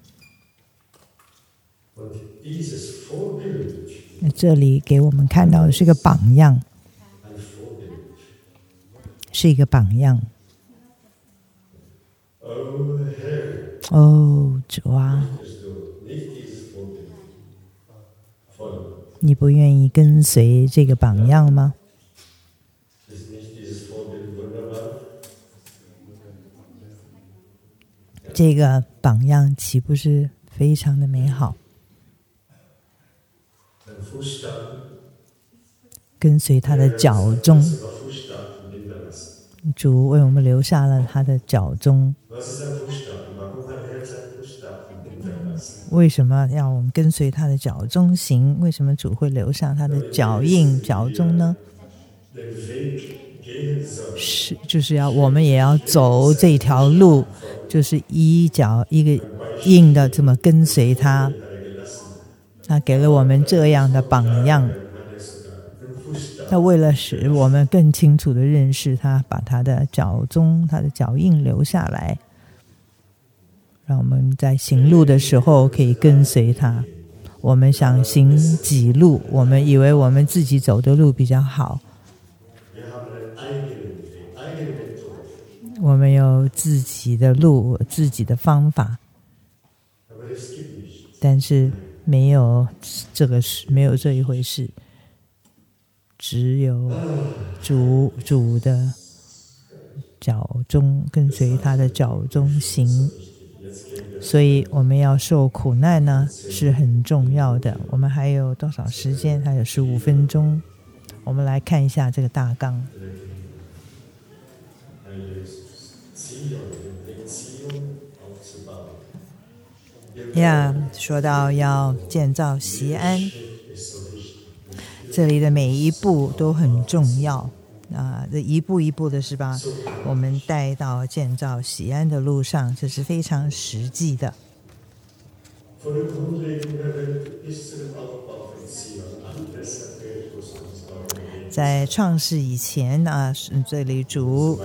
这里给我们看到的是个榜样，是一个榜样。哦，主啊，你不愿意跟随这个榜样吗？这个榜样岂不是非常的美好？跟随他的脚踪，主为我们留下了他的脚踪。为什么要我们跟随他的脚踪行？为什么主会留下他的脚印、脚踪呢？是，就是我们也要走这条路，就是一脚一个印的这么跟随他。他给了我们这样的榜样，他为了使我们更清楚的认识他，把他的脚踪、他的脚印留下来，让我们在行路的时候可以跟随他。我们想行己路，我们以为我们自己走的路比较好，我们有自己的路、自己的方法，但是没有这一回事，只有主的脚踪，跟随他的脚踪行。所以我们要受苦难呢，是很重要的。我们还有多少时间？还有15分钟。我们来看一下这个大纲。说到要建造锡安，这里的每一步都很重要这一步一步的是把我们带到建造锡安的路上，这是非常实际的。在创世以前这里主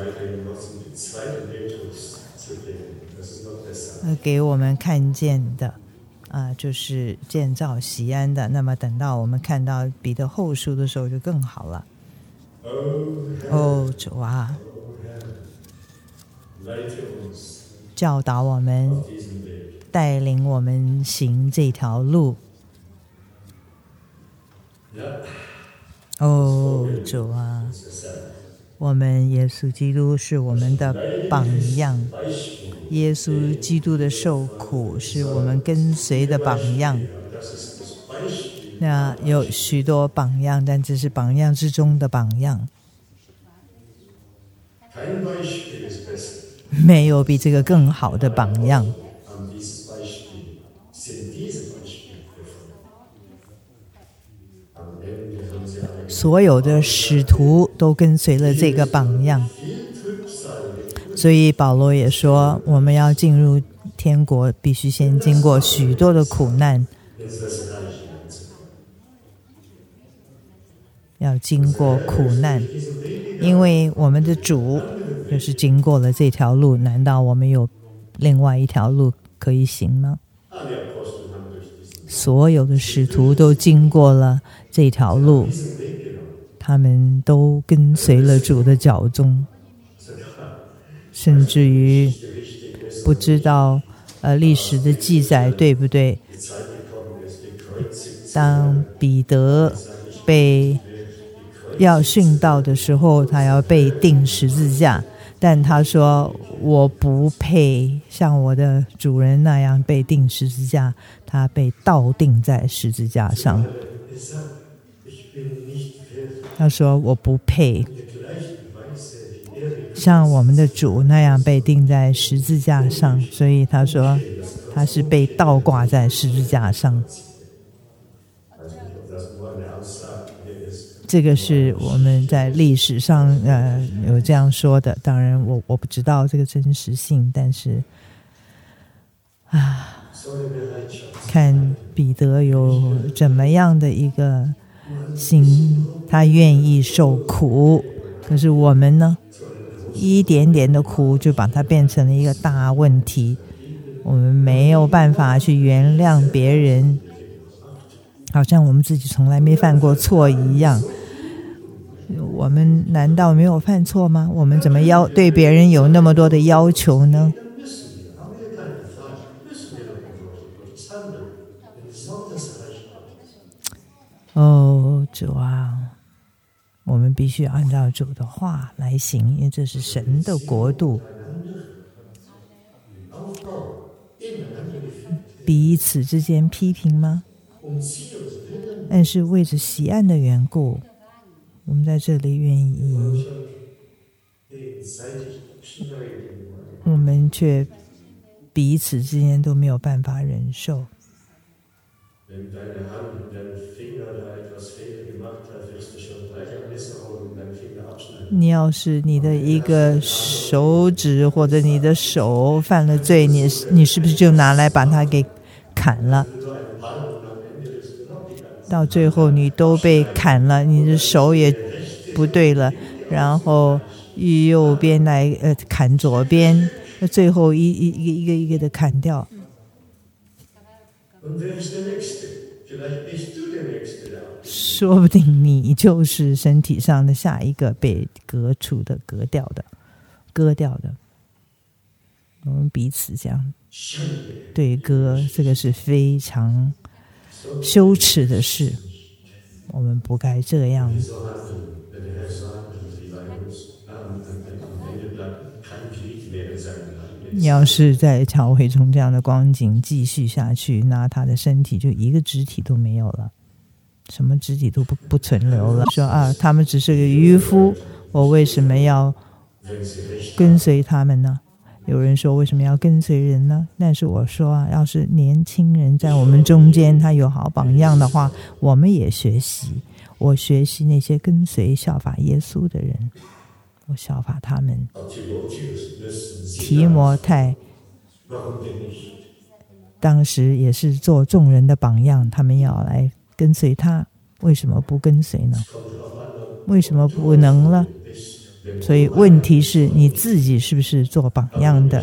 给我们看见的就是建造锡安的。那么等到我们看到彼得后书的时候就更好了。 哦，主啊，教导我们，带领我们行这条路。哦，主啊，我们耶稣基督是我们的榜样，耶稣基督的受苦是我们跟随的榜样。那有许多榜样，但这是榜样之中的榜样，没有比这个更好的榜样。所有的使徒都跟随了这个榜样，所以保罗也说，我们要进入天国，必须先经过许多的苦难，要经过苦难，因为我们的主就是经过了这条路，难道我们有另外一条路可以行吗？所有的使徒都经过了这条路，他们都跟随了主的脚踪，甚至于不知道历史的记载对不对，当彼得被要殉道的时候，他要被钉十字架，但他说我不配像我的主人那样被钉十字架，他被倒钉在十字架上。他说我不配像我们的主那样被钉在十字架上，所以他说他是被倒挂在十字架上。这个是我们在历史上有这样说的，当然我不知道这个真实性，但是看彼得有怎么样的一个心，他愿意受苦，可是我们呢，一点点的苦就把它变成了一个大问题，我们没有办法去原谅别人，好像我们自己从来没犯过错一样。我们难道没有犯错吗？我们怎么对别人有那么多的要求呢？哦，主啊，我们必须按照主的话来行，因为这是神的国度。彼此之间批评吗？但是为着喜爱的缘故，我们在这里愿意，我们却彼此之间都没有办法忍受。你要是你的一个手指或者你的手犯了罪，你是不是就拿来把它给砍了？到最后你都被砍了，你的手也不对了，然后右边来砍左边，最后一个的砍掉。说不定你就是身体上的下一个被割掉的。我们彼此这样对割，这个是非常羞耻的事，我们不该这样。你要是在教会中这样的光景继续下去，那他的身体就一个肢体都没有了，什么肢体都不存留了。说他们只是个渔夫，我为什么要跟随他们呢？有人说为什么要跟随人呢？但是我说要是年轻人在我们中间，他有好榜样的话，我们也学习。我学习那些跟随效法耶稣的人，我效法他们。提摩太当时也是做众人的榜样，他们要来跟随他，为什么不跟随呢？为什么不能了？所以问题是你自己是不是做榜样的？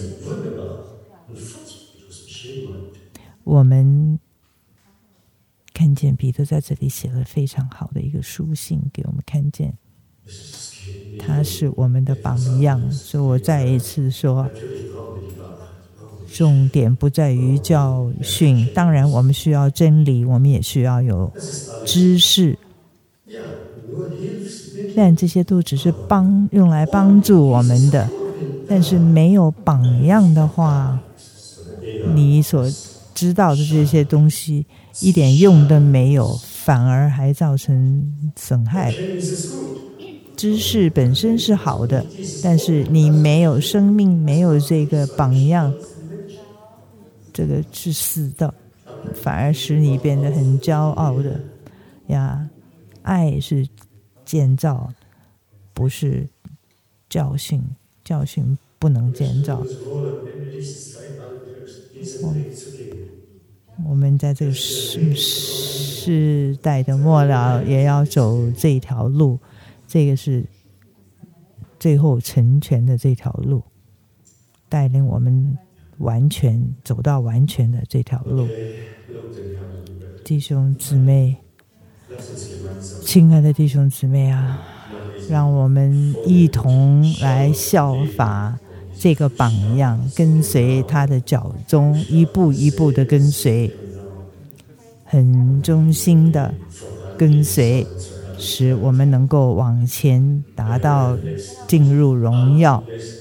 我们看见彼得在这里写了非常好的一个书信给我们看见，他是我们的榜样。所以我再一次说，重点不在于教训，当然我们需要真理，我们也需要有知识，但这些都只是用来帮助我们的。但是没有榜样的话，你所知道的这些东西一点用都没有，反而还造成损害。知识本身是好的，但是你没有生命，没有这个榜样，这个是死的，反而使你变得很骄傲的呀。爱是建造，不是教训，教训不能建造。我们在这个世代的末了也要走这条路，这个是最后成全的这条路，带领我们完全走到完全的这条路。弟兄姊妹，亲爱的弟兄姊妹啊，让我们一同来效法这个榜样，跟随他的脚踪，一步一步的跟随，很忠心的跟随，使我们能够往前达到进入荣耀。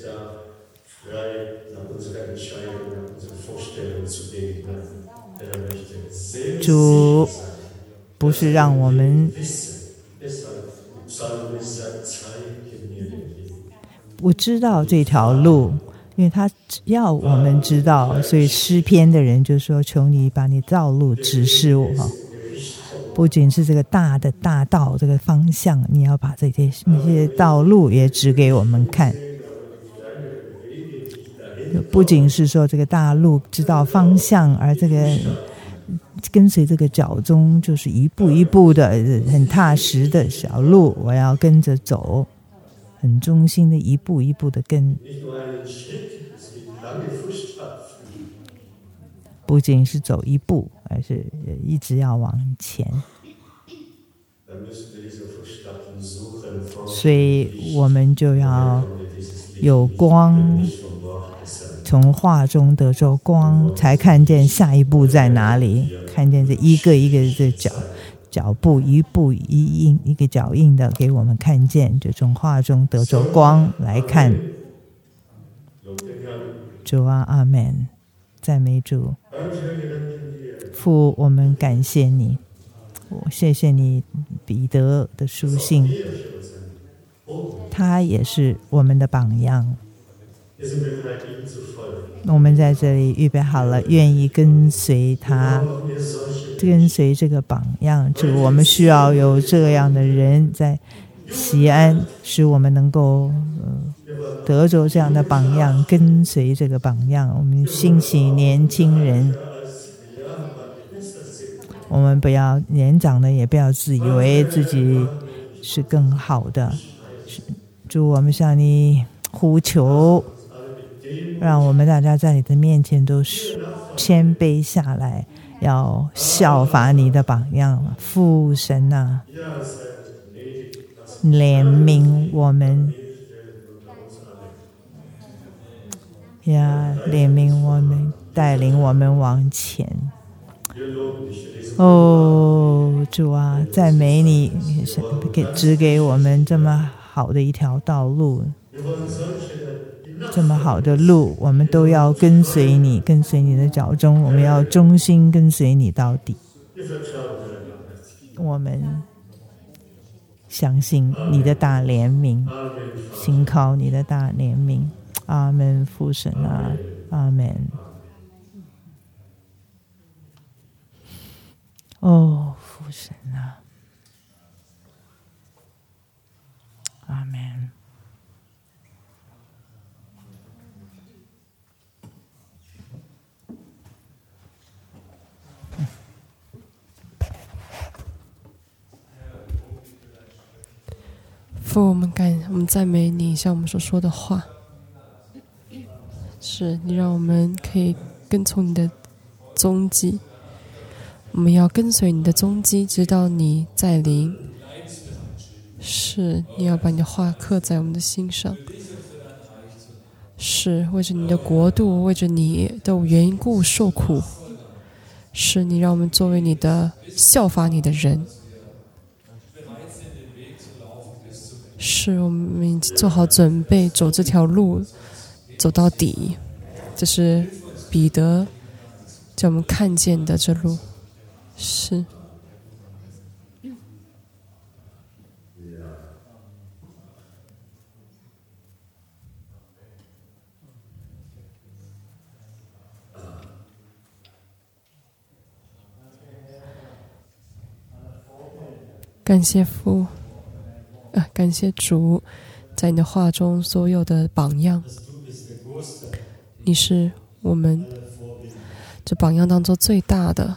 主不是让我们不知道这条路，因为他要我们知道，所以诗篇的人就说，求你把你道路指示我。不仅是这个大的大道这个方向，你要把那些道路也指给我们看。不仅是说这个大路知道方向，而这个跟随这个脚踪，就是一步一步的很踏实的小路，我要跟着走，很忠心的一步一步的跟。不仅是走一步，而是一直要往前。所以我们就要有光，从画中得着光，才看见下一步在哪里，看见这一个一个的脚步，一步一印，一个脚印的给我们看见，就从画中得着光来看。主啊，阿们，赞美主。父，我们感谢你，谢谢你彼得的书信，他也是我们的榜样。我们在这里预备好了，愿意跟随他，跟随这个榜样。主，我们需要有这样的人在西安，使我们能够得着这样的榜样，跟随这个榜样。我们兴起年轻人，我们不要年长的，也不要自以为自己是更好的。主，我们向你呼求，让我们大家在你的面前都是谦卑下来，要效法你的榜样。父神啊，怜悯我们呀，怜悯我们，带领我们往前。哦，主啊，赞美你，指给我们这么好的一条道路，这么好的路，我们都要跟随你，跟随你的脚踪，我们要忠心跟随你到底。我们相信你的大怜悯，信靠你的大怜悯。阿们，父神啊，阿们。哦，父神啊，阿们。 父，我们赞美你，像我们所说的话，是你让我们可以跟从你的踪迹， 我们要跟随你的踪迹，直到你再临。是，你要把你的话刻在我们的心上。是，为着你的国度，为着你的缘故受苦。是，你让我们作为你的效法你的人。是，我们已经做好准备，走这条路，走到底。这是彼得叫我们看见的这路。是。感谢父，感谢主，在你的话中所有的榜样。你是我们这榜样当中最大的。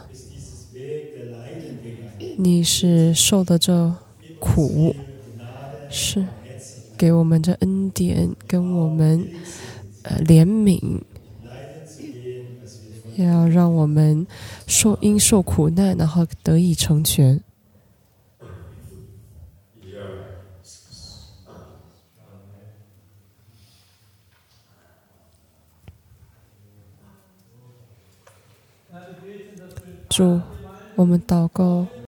你是受的这苦，是给我们这恩典，跟我们怜悯，要让我们因受苦难，然后得以成全。主，我们祷告